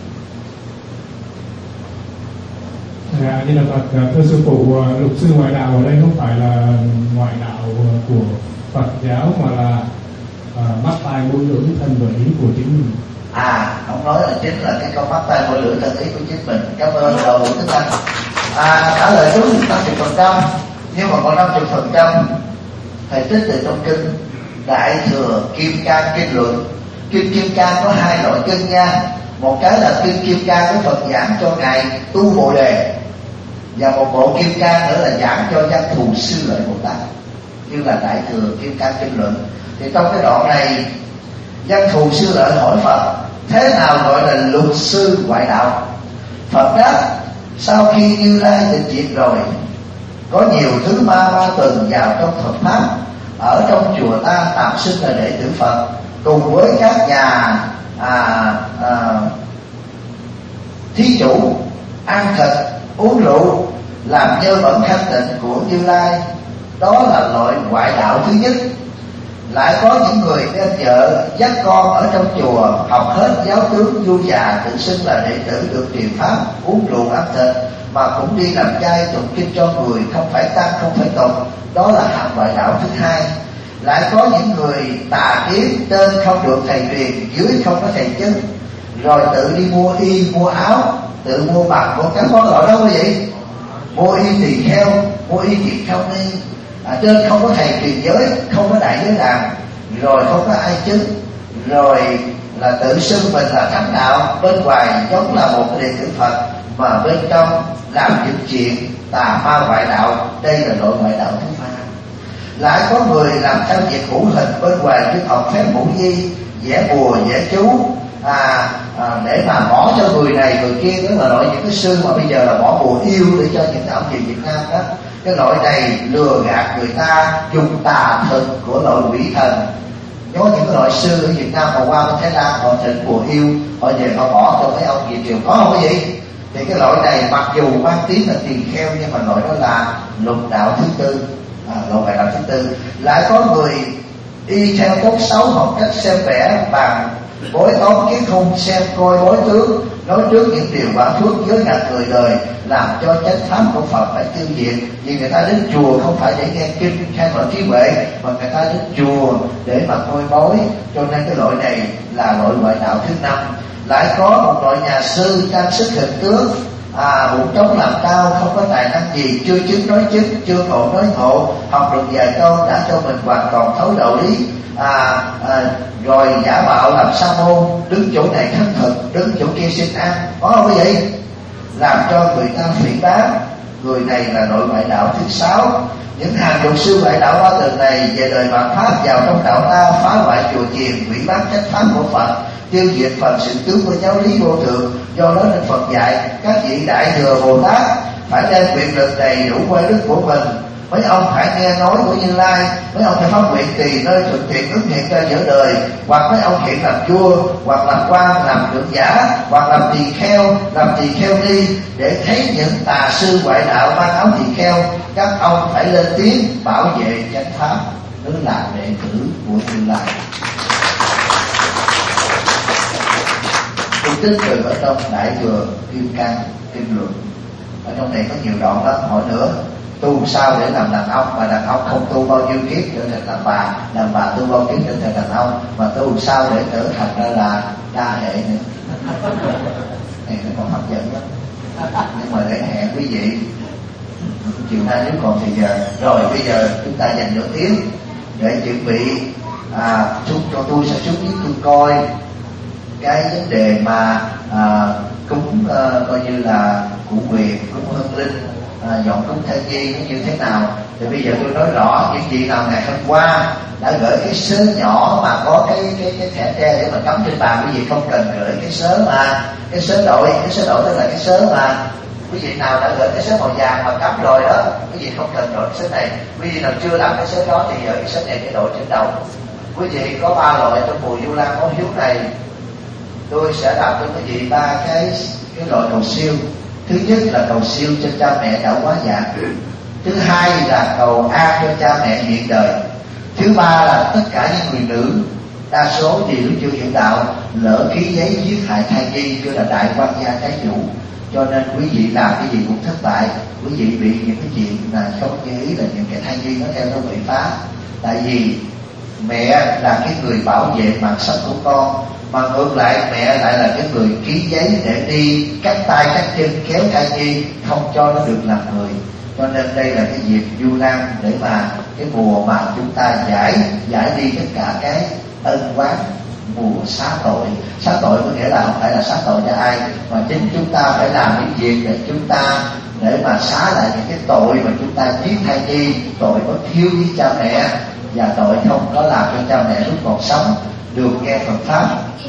Dạ, như là Phật, thưa sư phụ, luật sư ngoại đạo ở đây không phải là ngoại đạo của Phật giáo mà là à, mắt tai mũi lưỡi thân và ý của chính mình. À, ông nói là chính là cái câu mắt tai mũi lưỡi thân ý của chính mình. Cảm ơn đầu Tướng Anh. À, trả lời đúng năm mươi phần trăm, nhưng mà còn năm mươi phần trăm thầy trích từ trong kinh Đại Thừa Kim Cang Kinh Luận. Kinh Kim Cang có hai loại kinh nha. Một cái là kinh Kim Cang của Phật giảng cho ngài tu Bồ Đề, và một bộ Kim Cang nữa là giảng cho Văn Thù Sư Lợi Bồ Tát, như là Đại Thừa Kim Cang Kinh Luận. Thì trong cái đoạn này, Văn Thù Sư Lợi hỏi Phật thế nào gọi là luật sư ngoại đạo. Phật đáp: sau khi Như Lai tịch diệt rồi, có nhiều thứ ma ma tuần vào trong Phật pháp. Ở trong chùa ta tạm xưng là đệ tử Phật, cùng với các nhà à, à, thí chủ ăn thịt uống rượu, làm nhơ bẩn thanh tịnh của Như Lai. Đó là loại ngoại đạo thứ nhất. Lại có những người đem vợ dắt con ở trong chùa, học hết giáo tướng vua già, tự xưng là đệ tử được truyền pháp, uống rượu ăn thịt, mà cũng đi làm chay tụng kinh cho người, không phải tăng không phải tụng. Đó là hạng ngoại đạo thứ hai. Lại có những người tà kiến, tên không được thầy truyền, dưới không có thầy chứng, rồi tự đi mua y mua áo, tự mua bằng mua các món loại đó quý vị. Mua y tỳ kheo, mua y tỳ không ni, à, trên không có thầy truyền giới, không có đại giới đàn, rồi không có ai chứng, rồi là tự xưng mình là thánh đạo, bên ngoài giống là một đệ tử Phật, mà bên trong làm những chuyện tà ma ngoại đạo. Đây là loại ngoại đạo thứ ba. Lại có người làm theo việc hữu hình, bên ngoài cứ học phép ngũ nhi, vẽ bùa vẽ chú, à, à, để mà bỏ cho người này người kia. Đó là loại những cái sư mà bây giờ là bỏ bùa yêu để cho những ông gì Việt Nam đó. Cái loại này lừa gạt người ta, dùng tà thực của loại quỷ thần. Có những cái loại sư ở Việt Nam mà qua bên Thái Lan họ thịnh bùa yêu, họ về họ bỏ cho mấy ông Việt kiều, có không cái gì? Thì cái loại này mặc dù mang tiếng là tỳ kheo, nhưng mà loại đó là lục đạo thứ tư, à, loại ngoại đạo thứ tư. Lại có người y theo tốt xấu, học cách xem vẽ bằng bói toán kiến khung, xem coi bói tướng, nói trước những điều quả phước với ngặt người đời, làm cho chánh pháp của Phật phải tiêu diệt. Vì người ta đến chùa không phải để nghe kinh khai mở trí huệ, mà người ta đến chùa để mà coi bói. Cho nên cái loại này là loại ngoại đạo thứ năm. Lại có một loại nhà sư trang sức hình tướng, à, bụng trống làm cao, không có tài năng gì, chưa chứng nói chứng, chưa ngộ nói ngộ, học được vài câu đã cho mình hoàn toàn thấu đạo lý, à, à, rồi giả mạo làm sa môn, đứng chỗ này khất thực, đứng chỗ kia xin ăn, có không quý vị? Làm cho người ta phỉ báng. Người này là nội ngoại đạo thứ sáu. Những hàng luật sư ngoại đạo ba từ này về đời mạt pháp vào trong đạo ta, phá hoại chùa chiền, hủy bán chánh pháp của Phật, tiêu diệt phần sự tướng của giáo lý vô thượng. Do đó nên Phật dạy các vị đại thừa Bồ Tát phải đem quyền lực đầy đủ quay đức của mình. Mấy ông phải nghe nói của Như Lai, mấy ông phải phát nguyện tùy nơi thuận tiện ứng hiện cho giữa đời, hoặc mấy ông hiện làm vua, hoặc làm quan, làm trưởng giả, hoặc làm tỳ kheo, làm tỳ kheo ni. Để thấy những tà sư ngoại đạo mang áo tỳ kheo, các ông phải lên tiếng bảo vệ chánh pháp, đó là đệ tử của Như Lai. Tôi tích từ ở trong Đại Thừa Kim Cang Kinh Luận, ở trong này có nhiều đoạn lắm. Hỏi nữa, tu sao để làm đàn ông, mà đàn ông không tu bao nhiêu kiếp trở thành làm bà, làm bà tu bao kiếp trở thành đàn ông, mà tu sao để trở thành ra là đa hệ nữa. Này nó còn hấp dẫn lắm. Nhưng mà để hẹn quý vị chiều nay nếu còn thì giờ. Rồi bây giờ chúng ta dành nửa tiếng để chuẩn bị à, chúc cho tôi sẽ chúc với tôi coi cái vấn đề mà à, cúng à, coi như là cụ quyền, cúng hương linh, à, dọn cúng thai nhi nó như thế nào. Thì bây giờ tôi nói rõ những gì nào ngày hôm qua đã gửi cái sớ nhỏ mà có cái cái cái thẻ tre để mà cắm trên bàn. Quý vị không cần gửi cái sớ mà cái sớ đội, cái sớ đội đó là cái sớ mà quý vị nào đã gửi cái sớ màu vàng mà cắm rồi đó, quý vị không cần đổi cái sớ này. Quý vị nào chưa làm cái sớ đó thì gửi cái sớ này để đội trên đầu. Quý vị có ba loại trong mùa Vu Lan có hiếu này. Tôi sẽ làm cho quý vị ba cái cái loại cầu siêu. Thứ nhất là cầu siêu cho cha mẹ đã quá già. Thứ hai là cầu an cho cha mẹ hiện đời. Thứ ba là tất cả những người nữ, đa số thì lúc chưa hiểu đạo, lỡ ký giấy giết hại thai nhi, như là đại quan gia trái chủ. Cho nên quý vị làm cái gì cũng thất bại. Quý vị bị những cái chuyện là không như ý, là những cái thai nhi nó theo nó bị phá. Tại vì mẹ là cái người bảo vệ mạng sống của con, mà ngược lại mẹ lại là cái người ký giấy để đi cắt tay cắt chân kéo thai nhi, không cho nó được làm người. Cho nên đây là cái dịp Vu Lan để mà cái mùa mà chúng ta giải giải đi tất cả cái ân oán, mùa xá tội. Xá tội có nghĩa là không phải là xá tội cho ai, mà chính chúng ta phải làm những việc để chúng ta để mà xá lại những cái tội mà chúng ta giết thai nhi, tội có thiếu với cha mẹ, và tội không có làm cho cha mẹ lúc còn sống được nghe Phật pháp.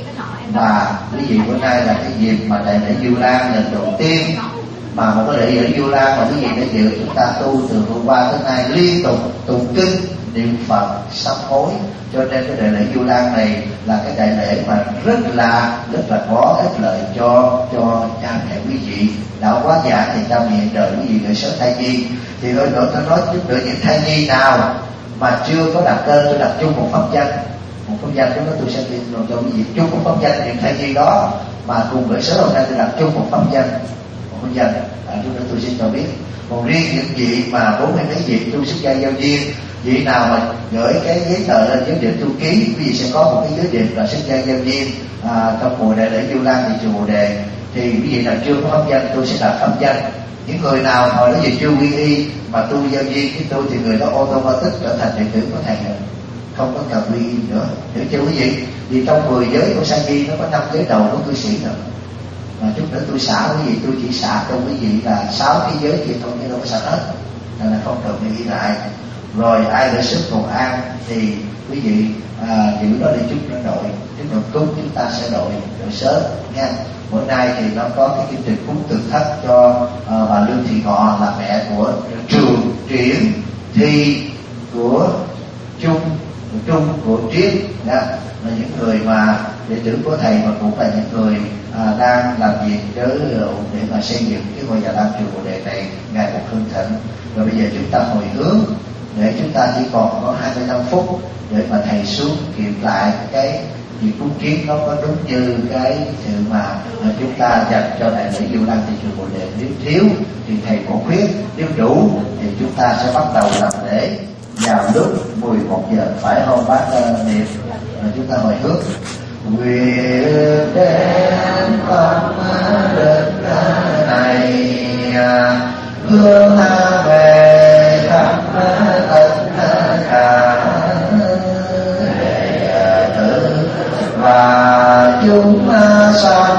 Và quý vị bữa nay là cái dịp mà đại lễ Vu Lan lần đầu tiên, mà một cái lễ Vu Lan mà quý vị đã chịu chúng ta tu từ hôm qua tới nay liên tục tụng kinh niệm Phật sám hối. Cho nên cái đại lễ Vu Lan này là cái đại lễ mà rất là rất là có ích lợi cho cho cha mẹ quý vị đã quá già thì cha mẹ đời quý vị gửi sớm thai nhi. Thì thôi nữa tôi nói giúp đỡ những thai nhi nào mà chưa có đặt tên, tôi đặt chung một pháp danh, một pháp danh đó tôi sẽ tin rồi cho quý vị chung một pháp danh. Những thai nhi đó mà cùng gửi sớm hôm nay tôi đặt chung một pháp danh, một pháp danh à, lúc nữa tôi xin cho biết. Còn riêng những vị mà bốn mươi mấy vị tu xuất gia giao duyên, vị nào mà gửi cái giấy tờ lên giới định tu ký, quý vị sẽ có một cái giới định là xuất gia giao duyên à, trong mùa đại lễ Vu Lan thì chùa Bồ Đề. Thì quý vị nào chưa có pháp danh tôi sẽ đặt pháp danh. Những người nào hồi đó gì chưa quy y mà tu giao duyên với tôi thì người đó automatic trở thành đệ tử của thầy rồi, không có cần quy y nữa. Hiểu chưa quý vị? Vì trong mười giới của sa di nó có năm giới đầu của cư sĩ rồi. Mà chút nữa tôi xả quý vị, tôi chỉ xả cho quý vị là sáu cái giới kia thôi, chứ đâu có xả hết, nên là không cần quy y lại. Rồi ai để sức cầu an thì quý vị à, giữ đó để chút nó đội, chút nữa cúng chúng ta sẽ đội đội sớm nha. Bữa nay thì nó có cái chương trình cúng tượng thất cho uh, bà Lương Thị Ngọ là mẹ của Trường Triển Thi của Trung của Trung của Triết đó, là những người mà đệ tử của thầy và cũng là những người à, đang làm việc với để mà xây dựng cái ngôi nhà Lam chùa Bồ Đề này ngày một hưng thịnh. Rồi bây giờ chúng ta hồi hướng để chúng ta chỉ còn có hai mươi lăm phút để mà thầy xuống kiểm lại cái việc cúng kiến nó có đúng như cái sự mà chúng ta dành cho đại lễ Diệu Đăng Thị Trường Bồ Đề. Nếu thiếu thì thầy còn khuyết, nếu đủ thì chúng ta sẽ bắt đầu làm lễ vào lúc mười một giờ, phải không bác uh, Niệm? Rồi chúng ta hồi hướng nguyện đến tâm đất này hướng về khắp tất cả đệ tử và chúng sanh